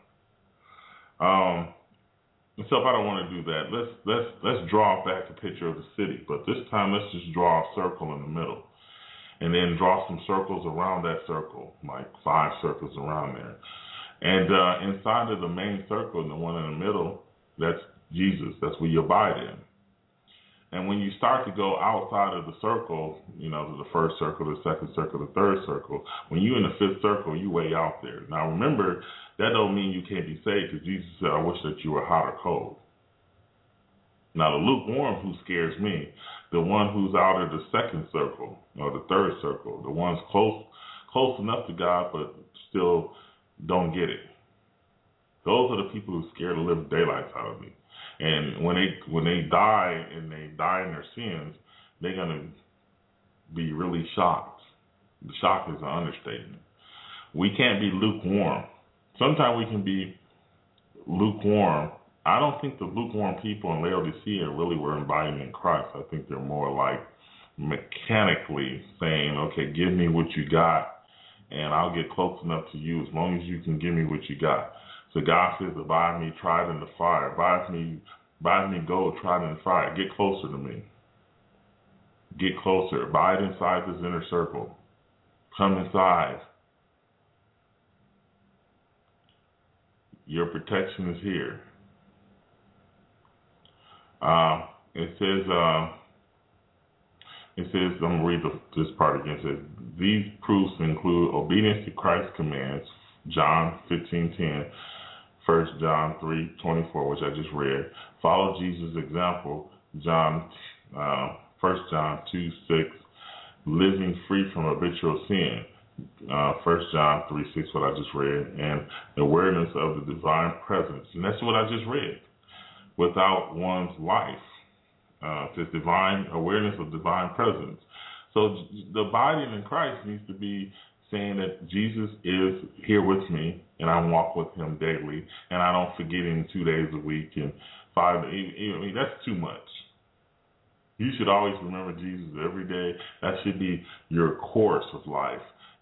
Speaker 2: So if I don't want to do that, let's draw back a picture of the city. But this time, let's just draw a circle in the middle. And then draw some circles around that circle, like 5 circles around there. And inside of the main circle, the one in the middle, that's Jesus. That's where you abide in. And when you start to go outside of the circle, the first circle, the second circle, the third circle, when you're in the 5th circle, you way out there. Now remember, that don't mean you can't be saved, because Jesus said, I wish that you were hot or cold. Now the lukewarm who scares me, the one who's out of the 2nd circle or the 3rd circle, the ones close enough to God but still don't get it. Those are the people who are scared to live daylights out of me. And when they die and they die in their sins, they're gonna be really shocked. The shock is an understatement. We can't be lukewarm. Sometimes we can be lukewarm. I don't think the lukewarm people in Laodicea really were abiding in Christ. I think they're more like mechanically saying, okay, give me what you got, and I'll get close enough to you as long as you can give me what you got. So God says, abide me, tried in the fire. Abide me, gold, tried in the fire. Get closer to me. Get closer. Abide inside this inner circle. Come inside. Your protection is here. It says, I'm going to read this part again. It says, these proofs include obedience to Christ's commands, John 15:10, 1 John 3:24, which I just read. Follow Jesus' example, 1 John 2:6, living free from habitual sin, 1 John 3:6, what I just read, and awareness of the divine presence. And that's what I just read. Without one's life, this divine awareness of divine presence. So the abiding in Christ needs to be saying that Jesus is here with me, and I walk with him daily, and I don't forget him 2 days a week and 5 days. I mean, that's too much. You should always remember Jesus every day. That should be your course of life.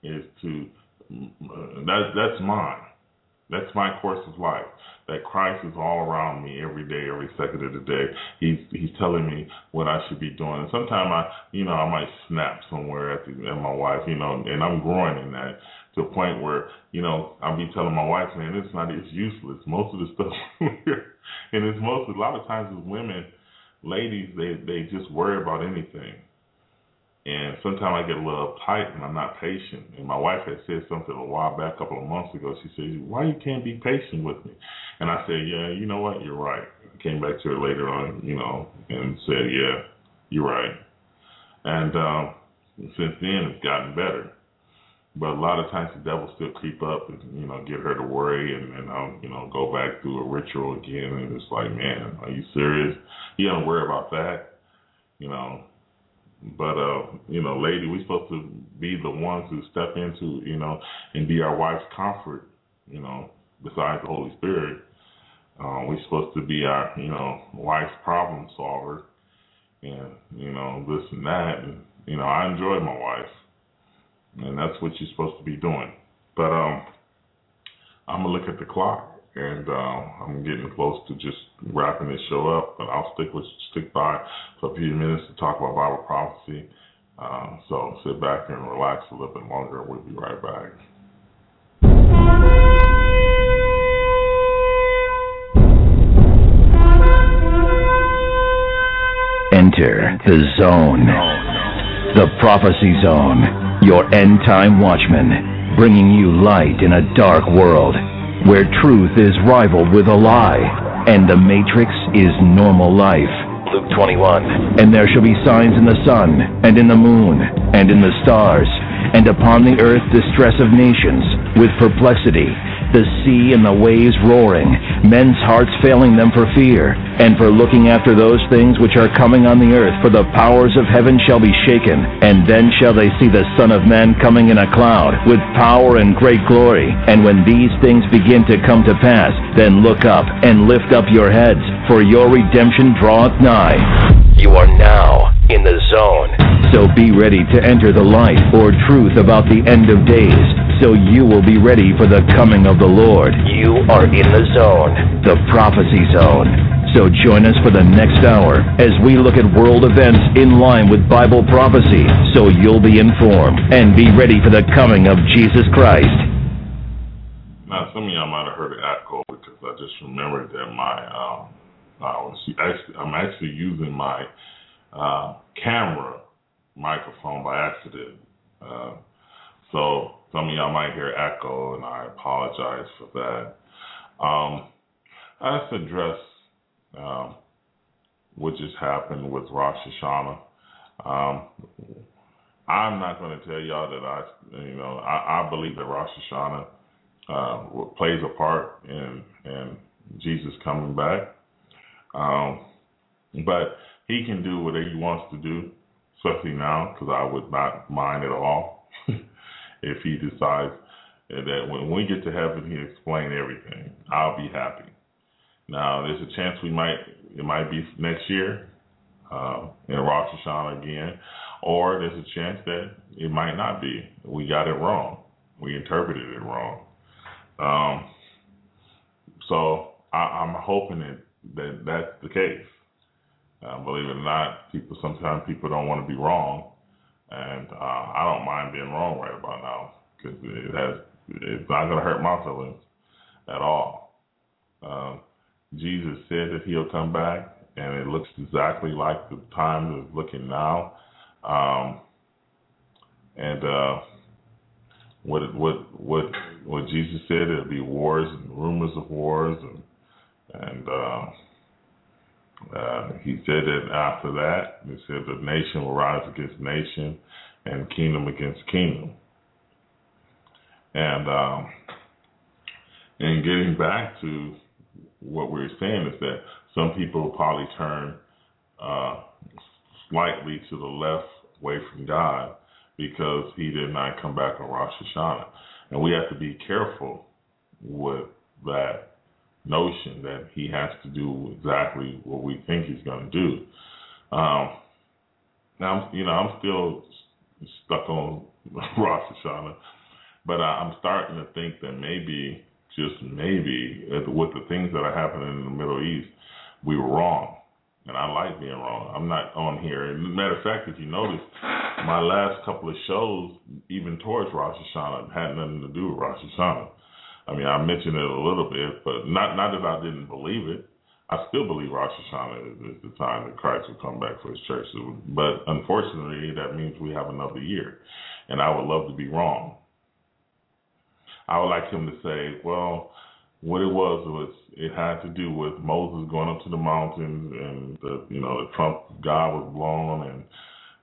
Speaker 2: That's mine. That's my course of life. That Christ is all around me every day, every second of the day. He's telling me what I should be doing. And sometimes I might snap somewhere at my wife, and I'm growing in that to a point where, I'll be telling my wife, man, it's useless. Most of the stuff and a lot of times as women, ladies, they just worry about anything. And sometimes I get a little uptight and I'm not patient. And my wife had said something a while back, a couple of months ago. She said, why you can't be patient with me? And I said, yeah, you know what? You're right. I came back to her later on, and said, yeah, you're right. And since then, it's gotten better. But a lot of times the devil still creep up and, get her to worry and go back through a ritual again. And it's like, man, are you serious? You don't worry about that, But, lady, we're supposed to be the ones who step into, and be our wife's comfort, besides the Holy Spirit. We're supposed to be our, wife's problem solver and, this and that. And, I enjoy my wife. And that's what you're supposed to be doing. But I'm going to look at the clock, and I'm getting close to just wrapping this show up. But I'll stick by for a few minutes to talk about Bible prophecy. So sit back and relax a little bit longer. We'll be right back.
Speaker 1: Enter the zone. The Prophecy Zone. Your end-time watchman, bringing you light in a dark world where truth is rivaled with a lie and the matrix is normal life. Luke 21. And there shall be signs in the sun and in the moon and in the stars, and upon the earth distress of nations with perplexity, the sea and the waves roaring, men's hearts failing them for fear, and for looking after those things which are coming on the earth, for the powers of heaven shall be shaken. And then shall they see the Son of Man coming in a cloud, with power and great glory. And when these things begin to come to pass, then look up and lift up your heads, for your redemption draweth nigh. You are now in the zone. So be ready to enter the light or truth about the end of days, so you will be ready for the coming of the Lord. You are in the zone, the Prophecy Zone. So join us for the next hour as we look at world events in line with Bible prophecy, so you'll be informed and be ready for the coming of Jesus Christ.
Speaker 2: Now, some of y'all might have heard an echo because I just remembered that I'm actually using my camera microphone by accident. So some of y'all might hear echo, and I apologize for that. Let's address what just happened with Rosh Hashanah. I'm not going to tell y'all that I believe that Rosh Hashanah plays a part in Jesus coming back. But he can do whatever he wants to do, especially now, because I would not mind at all if he decides that when we get to heaven, he'll explain everything. I'll be happy. Now, there's a chance it might be next year in Rosh Hashanah again, or there's a chance that it might not be. We got it wrong. We interpreted it wrong. So I'm hoping that that's the case. Believe it or not, sometimes people don't want to be wrong, and I don't mind being wrong right about now because it's not going to hurt my feelings at all. Jesus said that he'll come back, and it looks exactly like the time is looking now. What Jesus said, there'll be wars and rumors of wars, and he said that after that, he said the nation will rise against nation and kingdom against kingdom. And getting back to what we were saying is that some people will probably turn slightly to the left away from God because he did not come back on Rosh Hashanah. And we have to be careful with that notion that he has to do exactly what we think he's going to do. Now, I'm still stuck on Rosh Hashanah, but I'm starting to think that maybe, just maybe, with the things that are happening in the Middle East, we were wrong. And I like being wrong. I'm not on here. As a matter of fact, if you notice, my last couple of shows, even towards Rosh Hashanah, had nothing to do with Rosh Hashanah. I mean, I mentioned it a little bit, but not that I didn't believe it. I still believe Rosh Hashanah is the time that Christ will come back for his church. But unfortunately, that means we have another year. And I would love to be wrong. I would like him to say, well, what it was it had to do with Moses going up to the mountains and the trump of God was blown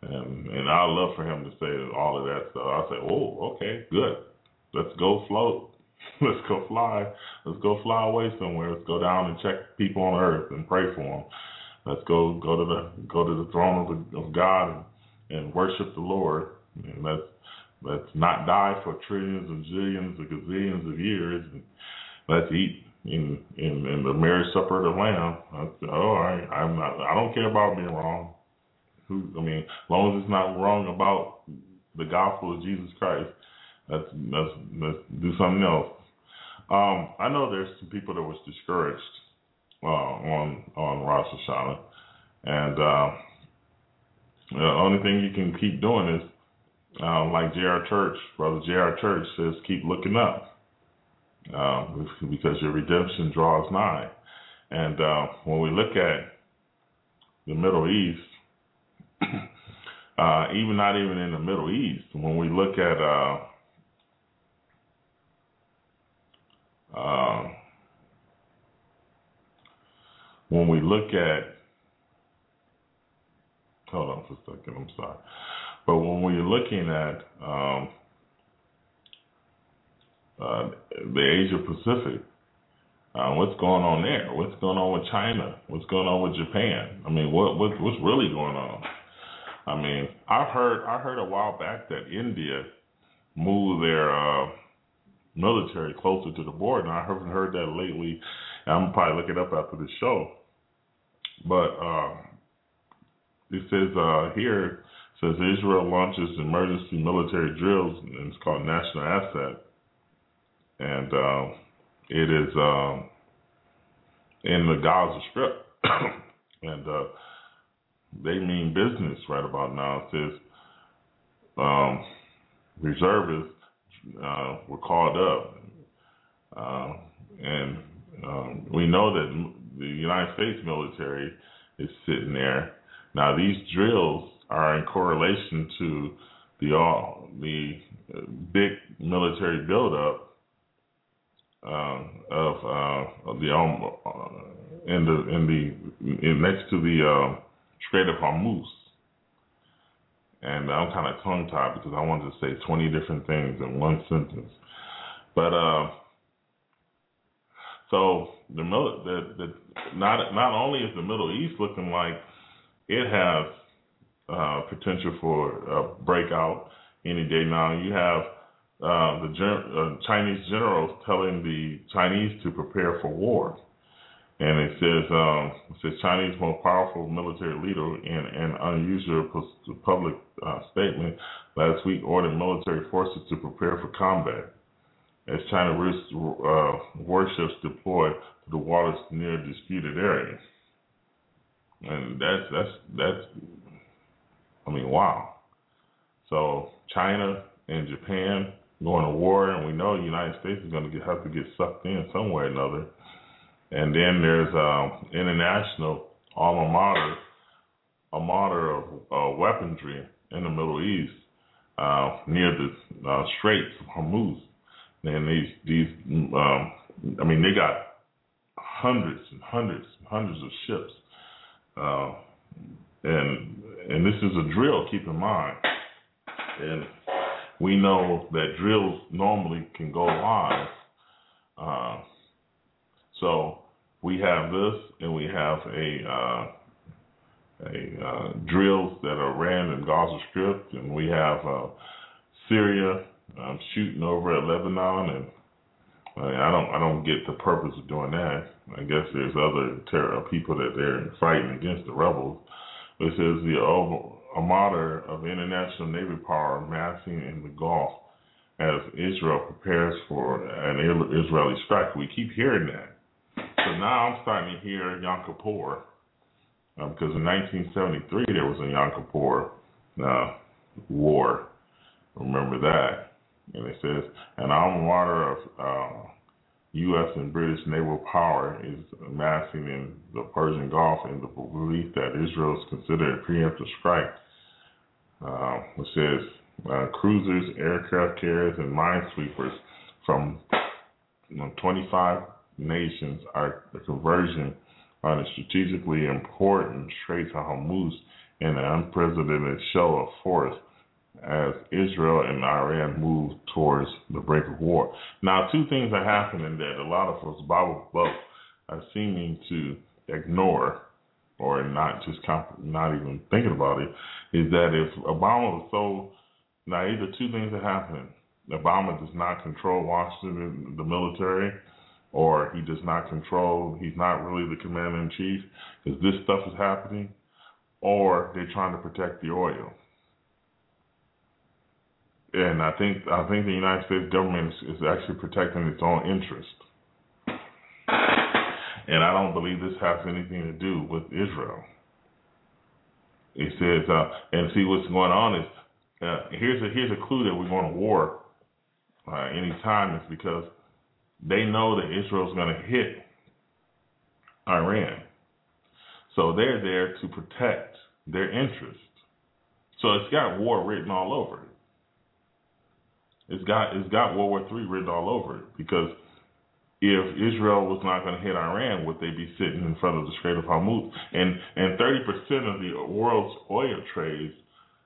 Speaker 2: And I'd love for him to say all of that stuff. I'll say, oh, okay, good. Let's go float. Let's go fly. Let's go fly away somewhere. Let's go down and check people on earth and pray for them. Let's go to the throne of God and worship the Lord. And let's not die for trillions and zillions and gazillions of years. And let's eat in the marriage supper of the Lamb. I don't care about being wrong. As long as it's not wrong about the gospel of Jesus Christ, let's do something else. I know there's some people that was discouraged on Rosh Hashanah, and the only thing you can keep doing is like J.R. Church, Brother J.R. Church says, keep looking up because your redemption draws nigh. And when we look at the Middle East, not even in the Middle East, when we look at hold on for a second, I'm sorry. But when we're looking at the Asia Pacific, what's going on there? What's going on with China? What's going on with Japan? What's really going on? I heard a while back that India moved their military closer to the border, and I haven't heard that lately. I'm gonna probably look it up after the show. But it says here, Israel launches emergency military drills, and it's called National Asset, and it is in the Gaza Strip, and they mean business right about now. It says reservists were called up, and we know that the United States military is sitting there. Now, these drills are in correlation to the big military buildup next to the Strait of Hormuz. And I'm kind of tongue-tied because I wanted to say 20 different things in one sentence. But so not only is the Middle East looking like it has potential for a breakout any day now, you have the Chinese generals telling the Chinese to prepare for war. And it says Chinese most powerful military leader in an unusual public statement last week ordered military forces to prepare for combat as China risks warships deployed to the waters near disputed areas. And that's wow. So China and Japan going to war, and we know the United States is going to have to get sucked in some way or another. And then there's international armada of weaponry in the Middle East near the Straits of Hormuz. And they got hundreds and hundreds and hundreds of ships. And this is a drill, keep in mind. And we know that drills normally can go live. So we have this, and we have drills that are ran in Gaza Strip, and we have Syria shooting over at Lebanon, and I don't get the purpose of doing that. I guess there's other people that they're fighting against the rebels. It says the armada of international Navy power massing in the Gulf as Israel prepares for an Israeli strike. We keep hearing that. So now I'm starting to hear Yom Kippur, because in 1973 there was a Yom Kippur war. Remember that. And it says, an armada of U.S. and British naval power is amassing in the Persian Gulf in the belief that Israel is considered a preemptive strike. It says cruisers, aircraft carriers, and minesweepers from 25 nations are converging on the strategically important Straits of Hormuz in an unprecedented show of force as Israel and Iran move towards the brink of war. Now, two things are happening that a lot of us Bible folks are seeming to ignore or not even thinking about it, is that if Obama was so, now either two things are happening. Obama does not control Washington, the military, or he does not control, he's not really the commander-in-chief because this stuff is happening, or they're trying to protect the oil. And I think the United States government is actually protecting its own interest. And I don't believe this has anything to do with Israel. It says, and see what's going on is, here's a clue that we're going to war any time, is because they know that Israel's going to hit Iran. So they're there to protect their interest. So it's got war written all over it. It's got World War III written all over it, because if Israel was not going to hit Iran, would they be sitting in front of the Strait of Hormuz? And 30% of the world's oil trades,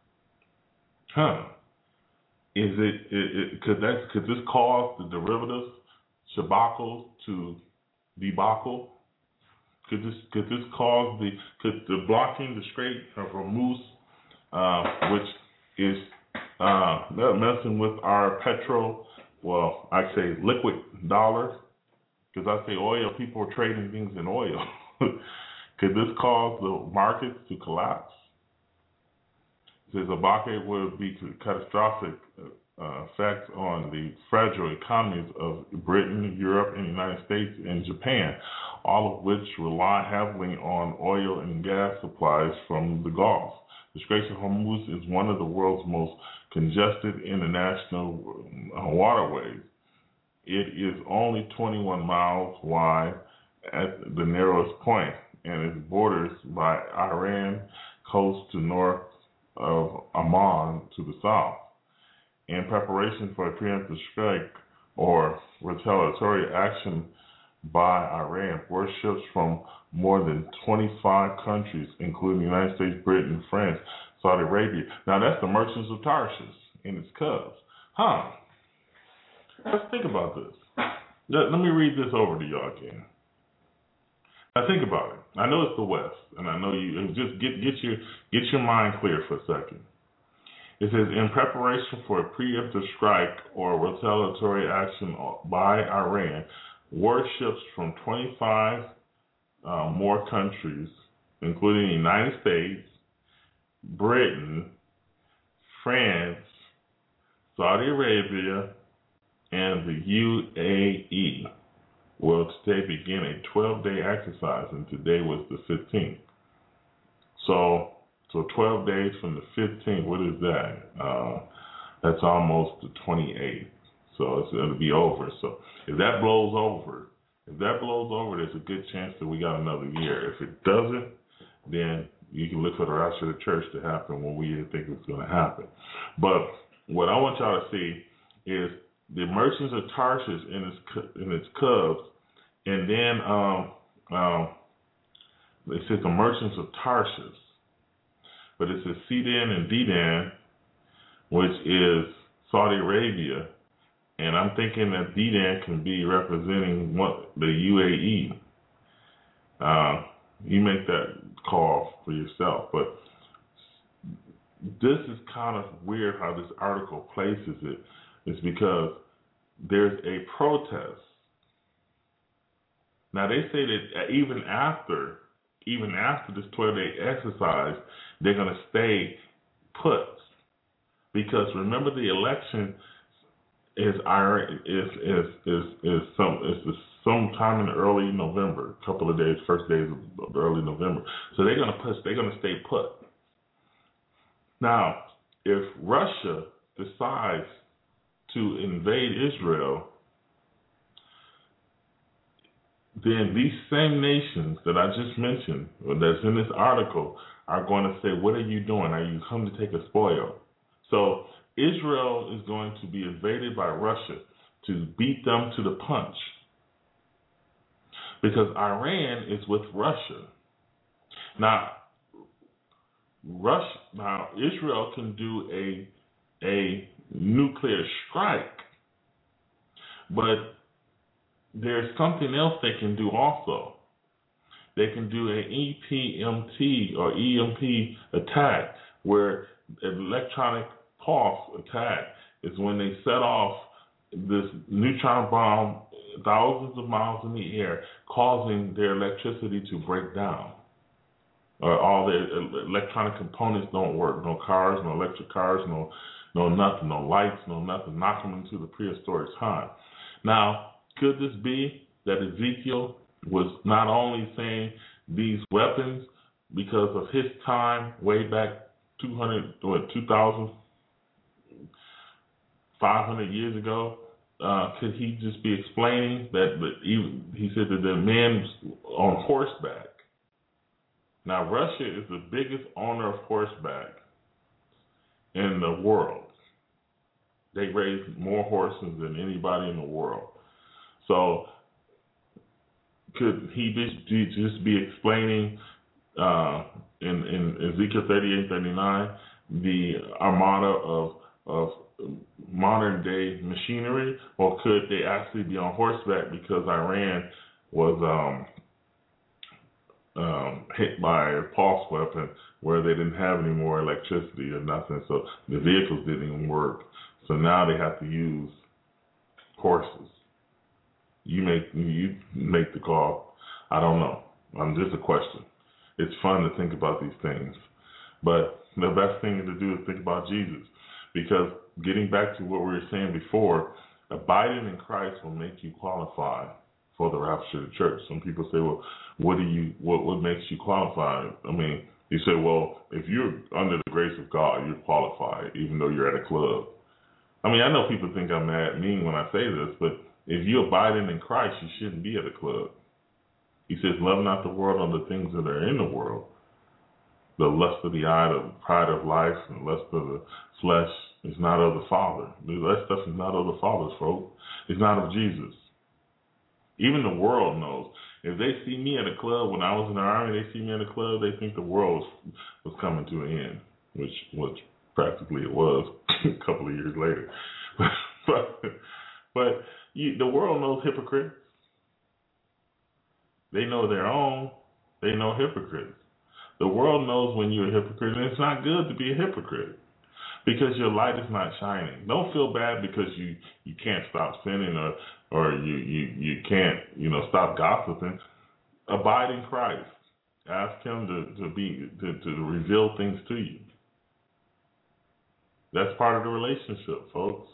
Speaker 2: could this cause the derivatives Shabakal to debacle? Could this cause the blocking the Strait of Hormuz, which is messing with our I say liquid dollar, because I say oil, people are trading things in oil. Could this cause the markets to collapse? It says a blockade would be catastrophic effects on the fragile economies of Britain, Europe, and the United States and Japan, all of which rely heavily on oil and gas supplies from the Gulf. The Strait of Hormuz is one of the world's most congested international waterways. It is only 21 miles wide at the narrowest point, and it borders by Iran coast to north of Oman to the south. In preparation for a preemptive strike or retaliatory action by Iran, warships from more than 25 countries, including the United States, Britain, France, Saudi Arabia. Now that's the Merchants of Tarshish and its cubs. Let's think about this. Let me read this over to y'all again. Now think about it. I know it's the West, and I know you just get your mind clear for a second. It says, in preparation for a preemptive strike or retaliatory action by Iran, warships from 25 more countries, including the United States, Britain, France, Saudi Arabia, and the UAE, will today begin a 12-day exercise, and today was the 15th. So 12 days from the 15th, what is that? That's almost the 28th. So it's going to be over. So if that blows over, there's a good chance that we got another year. If it doesn't, then you can look for the rapture of the church to happen when we didn't think it was going to happen. But what I want y'all to see is the Merchants of Tarshish and its cubs, and then it says the Merchants of Tarshish, but it says Sidon and Dedan, which is Saudi Arabia, and I'm thinking that Dedan can be representing the UAE. You make that call for yourself, but this is kind of weird how this article places it. It's because there's a protest. Now they say that even after this 12-day exercise, they're going to stay put, because remember the election is sometime in early November, a couple of days, first days of early November. So they're going to stay put. Now, if Russia decides to invade Israel, then these same nations that I just mentioned, that's in this article, are going to say, what are you doing? Are you come to take a spoil? So Israel is going to be invaded by Russia to beat them to the punch, because Iran is with Russia. Now, Now Israel can do a nuclear strike, but there's something else they can do also. They can do an EPMT or EMP attack, where electronic pulse attack is when they set off this neutron bomb thousands of miles in the air, causing their electricity to break down. Or all their electronic components don't work. No cars, no electric cars, no nothing, no lights, no nothing. Knock them into the prehistoric time. Now, could this be that Ezekiel was not only saying these weapons because of his time way back 2,500 years ago? Could he just be explaining that? He said that the man on horseback. Now, Russia is the biggest owner of horseback in the world. They raise more horses than anybody in the world. So, could he just be explaining in Ezekiel 38:39 the armada of modern day machinery, or could they actually be on horseback because Iran was hit by a pulse weapon where they didn't have any more electricity or nothing, so the vehicles didn't even work. So now they have to use horses. You make the call. I don't know. Just a question. It's fun to think about these things, but the best thing to do is think about Jesus, because getting back to what we were saying before, abiding in Christ will make you qualify for the rapture of the church. Some people say, well, what makes you qualified? I mean, you say, well, if you're under the grace of God, you're qualified, even though you're at a club. I mean, I know people think I'm mean when I say this, but if you're abiding in Christ, you shouldn't be at a club. He says, love not the world or the things that are in the world. The lust of the eye, the pride of life, and the lust of the flesh is not of the Father. That stuff is not of the Father's, folks. It's not of Jesus. Even the world knows. If they see me at a club, when I was in the Army, they see me at a club, they think the world was coming to an end, which practically it was a couple of years later. But the world knows hypocrites. They know their own. They know hypocrites. The world knows when you're a hypocrite, and it's not good to be a hypocrite because your light is not shining. Don't feel bad because you can't stop sinning or you can't stop gossiping. Abide in Christ. Ask Him to reveal things to you. That's part of the relationship, folks.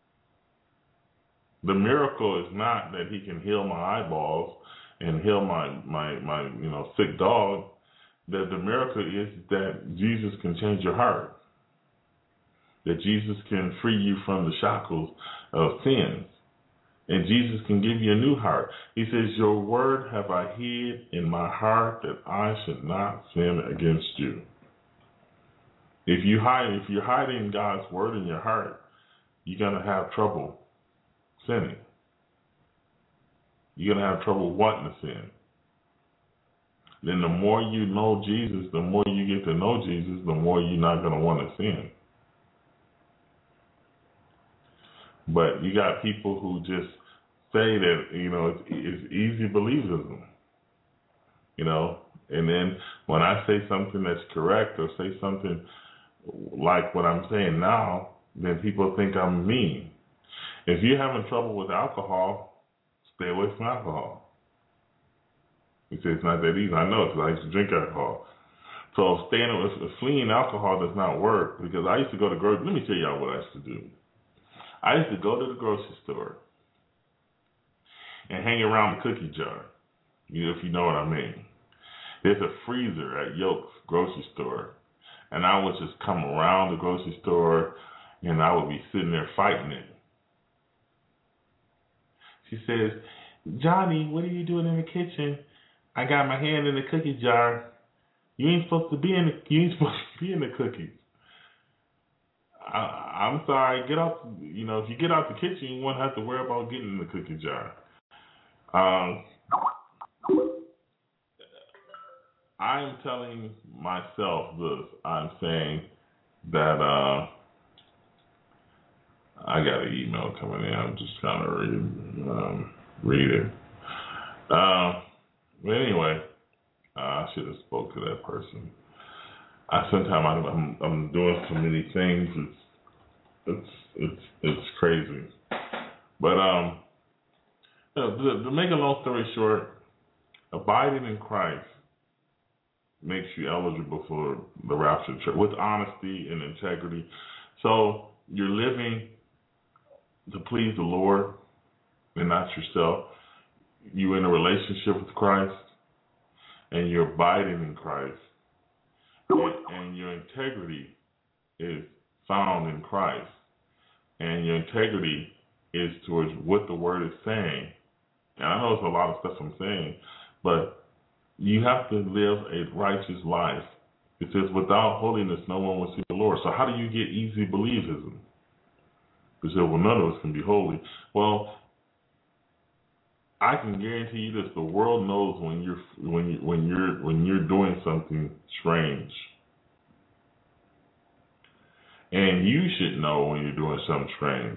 Speaker 2: The miracle is not that He can heal my eyeballs and heal my sick dog. That the miracle is that Jesus can change your heart. That Jesus can free you from the shackles of sins. And Jesus can give you a new heart. He says, your word have I hid in my heart that I should not sin against you. If you're hiding God's word in your heart, you're going to have trouble sinning. You're going to have trouble wanting to sin. Then the more you know Jesus, the more you get to know Jesus, the more you're not going to want to sin. But you got people who just say that, it's easy believism. And then when I say something that's correct or say something like what I'm saying now, then people think I'm mean. If you're having trouble with alcohol, stay away from alcohol. He says it's not that easy. I know, because I used to drink alcohol. So fleeing alcohol does not work, because I used to go to let me tell y'all what I used to do. I used to go to the grocery store and hang around the cookie jar, if you know what I mean. There's a freezer at Yoke's grocery store, and I would just come around the grocery store, and I would be sitting there fighting it. She says, Johnny, what are you doing in the kitchen? I got my hand in the cookie jar. You ain't supposed to be in the cookies. I'm sorry. Get out. If you get out the kitchen, you won't have to worry about getting in the cookie jar. I'm telling myself this. I'm saying that I got an email coming in. I'm just kind of reading. But anyway, I should have spoke to that person. Sometimes I'm doing so many things. It's crazy. But to make a long story short, abiding in Christ makes you eligible for the rapture church with honesty and integrity. So you're living to please the Lord and not yourself. You're in a relationship with Christ and you're abiding in Christ. And your integrity is found in Christ. And your integrity is towards what the Word is saying. And I know it's a lot of stuff I'm saying, but you have to live a righteous life. It says, without holiness, no one will see the Lord. So how do you get easy believism? You say, well, none of us can be holy. Well, I can guarantee you this: the world knows when you're doing something strange, and you should know when you're doing something strange.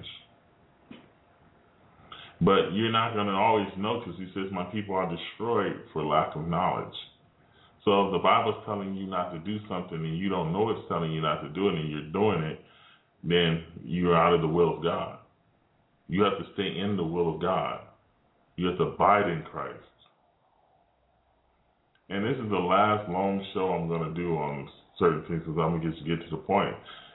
Speaker 2: But you're not going to always know, because he says, my people are destroyed for lack of knowledge. So if the Bible's telling you not to do something and you don't know it's telling you not to do it and you're doing it, then you're out of the will of God. You have to stay in the will of God. You have to abide in Christ. And this is the last long show I'm going to do on certain things, because I'm going to get to the point.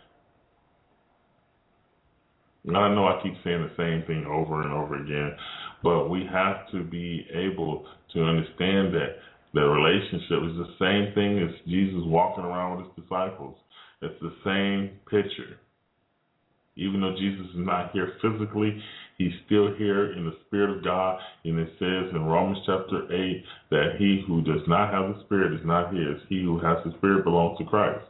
Speaker 2: And I know I keep saying the same thing over and over again, but we have to be able to understand that the relationship is the same thing as Jesus walking around with his disciples. It's the same picture. Even though Jesus is not here physically, he's still here in the Spirit of God. And it says in Romans chapter 8 that he who does not have the Spirit is not his. He who has the Spirit belongs to Christ.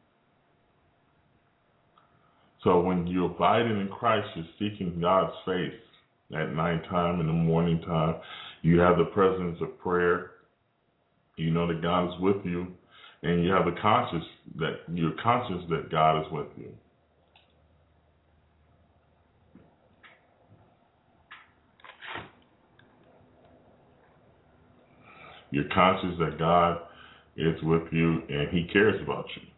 Speaker 2: So when you're abiding in Christ, you're seeking God's face at nighttime, in the morning time. You have the presence of prayer. You know that God is with you. And you have the you're conscious that God is with you. You're conscious that God is with you and he cares about you.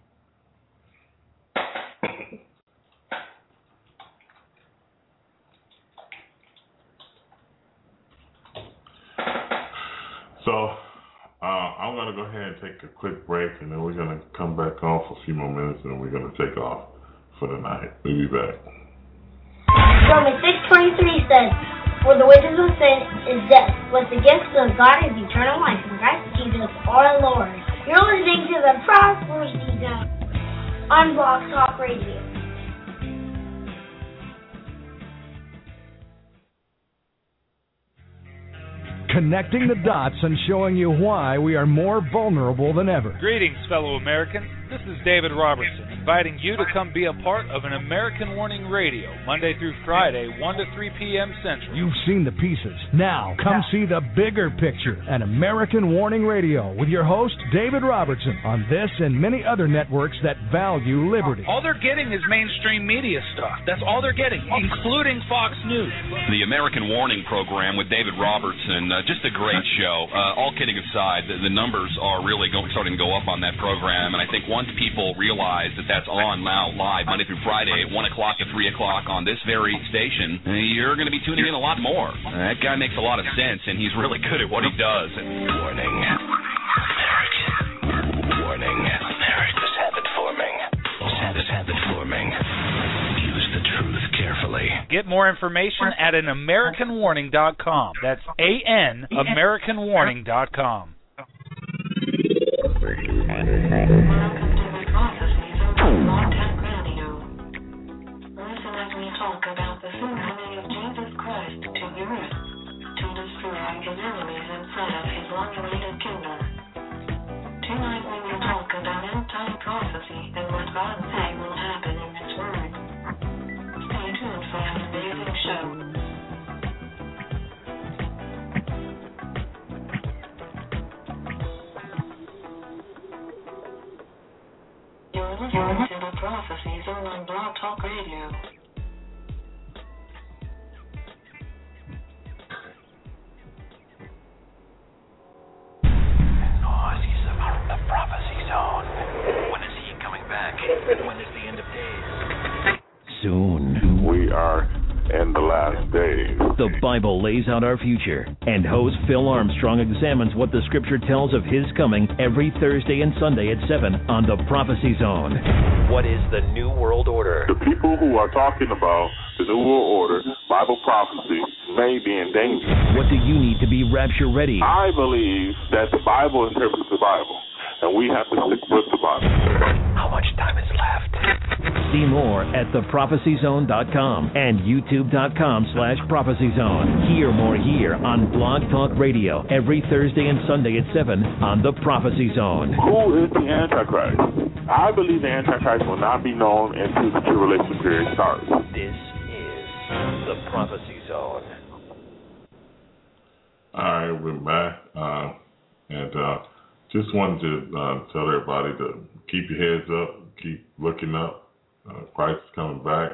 Speaker 2: So I'm going to go ahead and take a quick break, and then we're going to come back on for a few more minutes, and then we're going to take off for the night. We'll be back.
Speaker 4: Romans 6:23 says, for the wages of sin is death, but the gift of God is eternal life in Christ Jesus our Lord. You're listening to the Prophecy Zone on Blog Talk Radio.
Speaker 5: Connecting the dots and showing you why we are more vulnerable than ever.
Speaker 6: Greetings, fellow Americans. This is David Robertson, inviting you to come be a part of an American Warning Radio, Monday through Friday, 1 to 3 p.m. Central.
Speaker 5: You've seen the pieces. Now, come see the bigger picture. An American Warning Radio with your host, David Robertson, on this and many other networks that value liberty.
Speaker 6: All they're getting is mainstream media stuff. That's all they're getting, including Fox News.
Speaker 7: The American Warning Program with David Robertson, just a great show. All kidding aside, the numbers are really starting to go up on that program, and I think once people realize that that's on now live Monday through Friday at 1 o'clock to 3 o'clock on this very station, you're going to be tuning in a lot more. That guy makes a lot of sense, and he's really good at what he does. Warning. Warning. America's habit forming. Habit forming. Use the truth carefully.
Speaker 6: Get more information at AnAmericanWarning.com. That's AnAmericanWarning.com.
Speaker 8: Listen as we talk about the soon coming of Jesus Christ to the earth to destroy his enemies and set up his long-awaited kingdom. Tonight we will talk about end-time prophecy and what God said will happen in His Word. Stay tuned for an amazing show. Zone on Blog Talk Radio.
Speaker 1: The Prophecy Zone. When is he coming back? When is the end of days? Soon.
Speaker 2: We are in the last days.
Speaker 1: The Bible lays out our future, and host Phil Armstrong examines what the Scripture tells of his coming every Thursday and Sunday at 7 on the Prophecy Zone. What is the New World Order?
Speaker 2: The people who are talking about the New World Order, Bible prophecy, may be in danger.
Speaker 1: What do you need to be rapture ready?
Speaker 2: I believe that the Bible interprets the Bible, and we have to stick with the Bible.
Speaker 1: How much time is left? See more at theprophecyzone.com and youtube.com/prophecyzone. Hear more here on Blog Talk Radio every Thursday and Sunday at 7 on the Prophecy Zone.
Speaker 2: Who is the Antichrist? I believe the Antichrist will not be known until the tribulation period starts.
Speaker 1: This is the Prophecy Zone.
Speaker 2: All right, we're back. And just wanted to tell everybody to keep your heads up, keep looking up. Christ is coming back,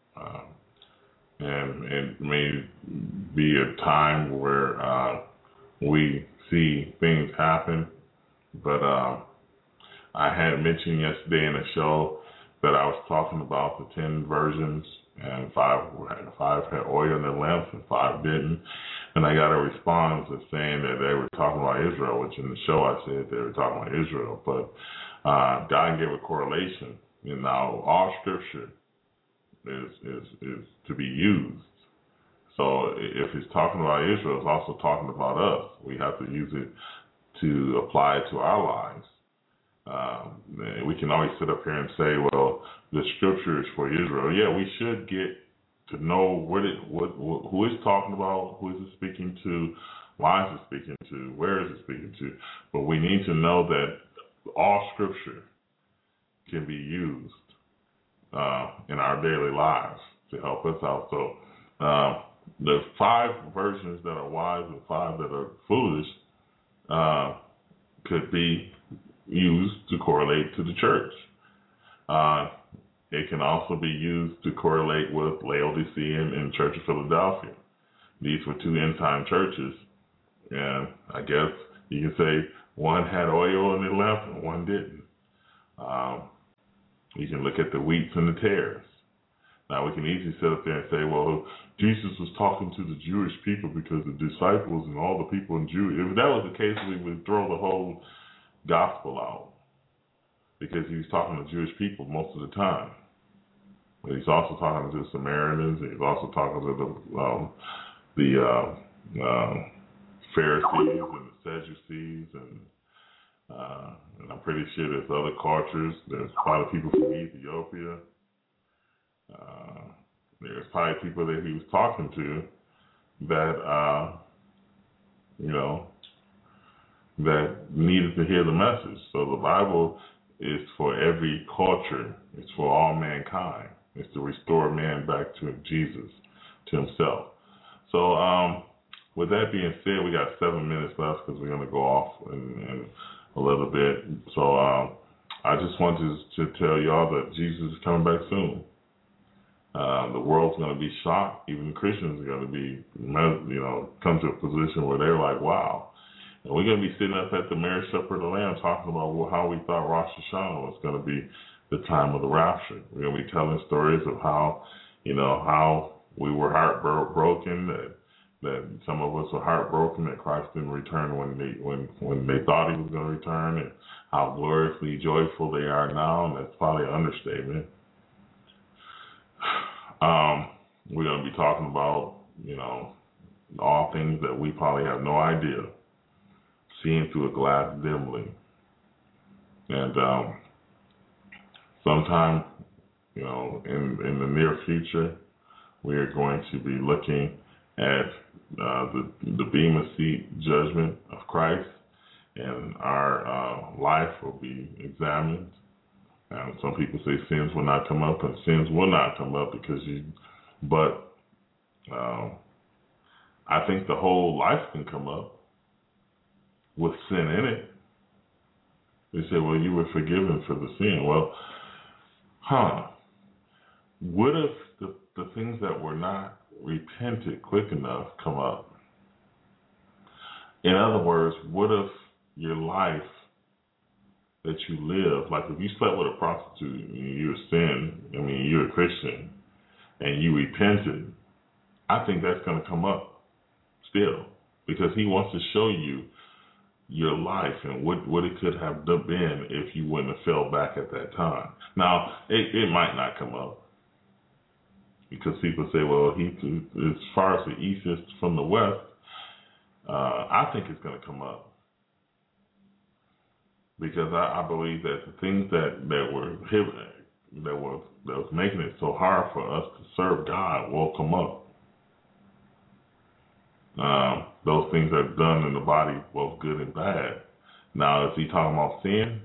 Speaker 2: and it may be a time where we see things happen. But I had mentioned yesterday in the show that I was talking about the 10 virgins, and five had oil in their lamps and 5 didn't. And I got a response of saying that they were talking about Israel, which in the show I said they were talking about Israel. But God gave a correlation. And now all Scripture is to be used. So if it's talking about Israel, it's also talking about us. We have to use it to apply it to our lives. We can always sit up here and say, well, the Scripture is for Israel. Yeah, we should get to know who it's talking about, who is it speaking to, why is it speaking to, where is it speaking to. But we need to know that all Scripture can be used in our daily lives to help us out. So the 5 versions that are wise and 5 that are foolish could be used to correlate to the church. It can also be used to correlate with Laodicea and Church of Philadelphia. These were 2 end-time churches, and I guess you can say one had oil in their lamp and one didn't. You can look at the wheats and the tares. Now, we can easily sit up there and say, well, Jesus was talking to the Jewish people because the disciples and all the people in Judea. If that was the case, we would throw the whole gospel out because he was talking to Jewish people most of the time. But he's also talking to the Samaritans. And he's also talking to the Pharisees and the Sadducees and I'm pretty sure there's other cultures. There's probably people from Ethiopia. There's probably people that he was talking to that, that needed to hear the message. So the Bible is for every culture. It's for all mankind. It's to restore man back to Jesus, to himself. So with that being said, we got 7 minutes left because we're going to go off in a little bit. So I just wanted to tell y'all that Jesus is coming back soon. The world's going to be shocked. Even Christians are going to be, come to a position where they're like, wow. And we're going to be sitting up at the marriage supper of the Lamb talking about how we thought Rosh Hashanah was going to be the time of the rapture. We're going to be telling stories of how we were heartbroken, that some of us were heartbroken that Christ didn't return when they thought he was going to return, and how gloriously joyful they are now, and that's probably an understatement. We're going to be talking about, all things that we probably have no idea, seeing through a glass dimly. And sometime, in the near future, we are going to be looking at the Bema Seat judgment of Christ, and our life will be examined. Some people say sins will not come up, and sins will not come up but I think the whole life can come up with sin in it. They say, well, you were forgiven for the sin. Well, what if the things that were not repented quick enough come up? In other words, what if your life that you live, like if you slept with a prostitute and you're you're a Christian and you repented, I think that's going to come up still, because he wants to show you your life and what it could have been if you wouldn't have fell back at that time. Now, it might not come up, because people say, well, as far as the east is from the west, I think it's going to come up, because I believe that the things that was making it so hard for us to serve God will come up. Those things that are done in the body, both good and bad. Now, is he talking about sin?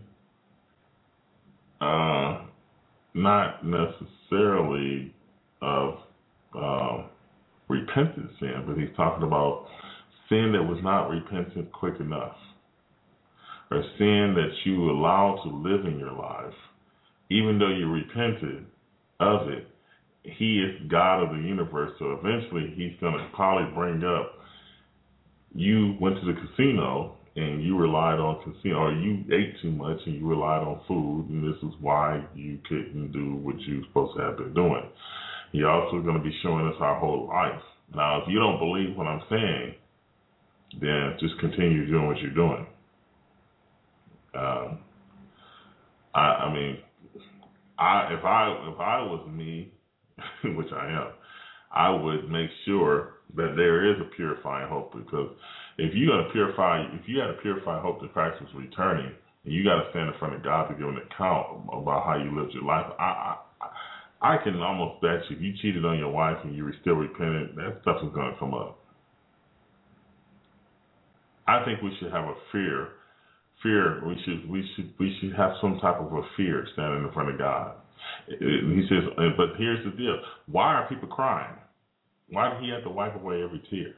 Speaker 2: Not necessarily of repentant sin, but he's talking about sin that was not repentant quick enough, or sin that you allowed to live in your life, even though you repented of it. He is God of the universe, so eventually he's going to probably bring up, you went to the casino and you relied on casino, or you ate too much and you relied on food, and this is why you couldn't do what you were supposed to have been doing. He's also going to be showing us our whole life. Now, if you don't believe what I'm saying, then just continue doing what you're doing. If I was me, which I am, I would make sure that there is a purifying hope, because if you had a purified hope that Christ was returning, and you got to stand in front of God to give an account about how you lived your life, I can almost bet you, if you cheated on your wife and you were still repentant, that stuff is going to come up. I think we should have a fear. We should have some type of a fear standing in front of God. He says, but here's the deal. Why are people crying? Why did he have to wipe away every tear?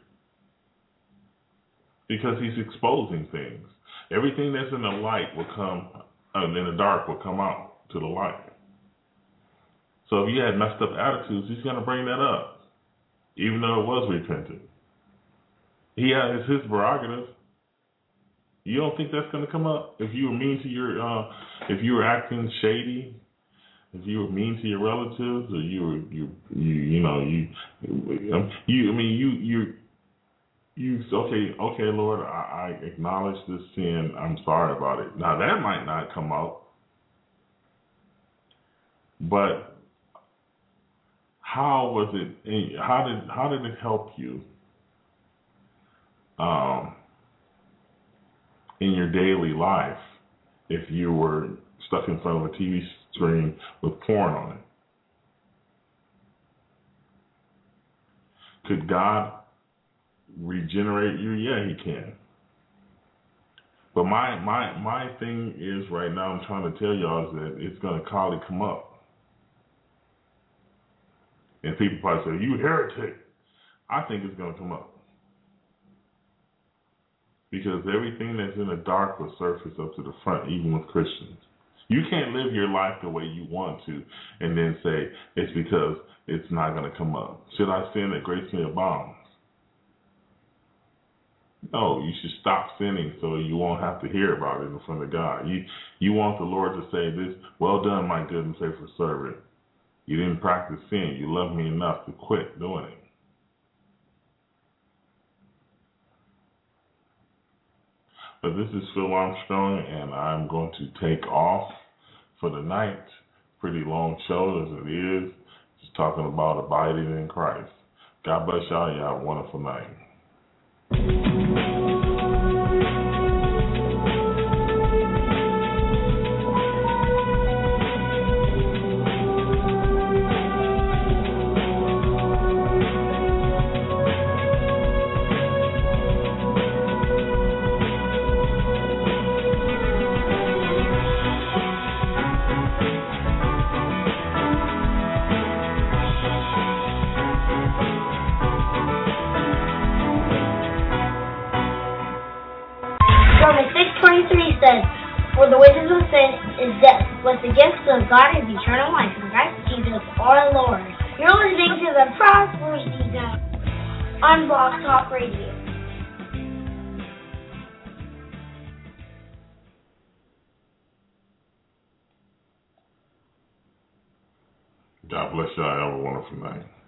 Speaker 2: Because he's exposing things. Everything that's in the light will come, in the dark will come out to the light. So if you had messed up attitudes, he's going to bring that up, even though it was repentant. It's his prerogative. You don't think that's going to come up? If you were mean to if you were acting shady, if you were mean to your relatives, or okay, Lord, I acknowledge this sin. I'm sorry about it. Now that might not come out, but how was it? How did it help you? In your daily life, if you were stuck in front of a TV screen with porn on it? Could God regenerate you? Yeah, he can. But my thing is right now, I'm trying to tell y'all, is that it's going to probably come up. And people probably say, you heretic. I think it's going to come up. Because everything that's in the dark will surface up to the front, even with Christians. You can't live your life the way you want to and then say it's because it's not going to come up. Should I sin that grace may abound? No, you should stop sinning so you won't have to hear about it in front of God. You want the Lord to say this, well done, my good and faithful servant. You didn't practice sin. You love me enough to quit doing it. But this is Phil Armstrong, and I'm going to take off for the night. Pretty long show as it is. Just talking about abiding in Christ. God bless y'all. You have a wonderful night.
Speaker 4: Romans 6:23 says, for the wages of sin is death, but the gift of God is eternal life in Christ Jesus our Lord. You're listening to the Prophecy Zone on Blog Talk Radio.
Speaker 2: God bless y'all. Have a wonderful night.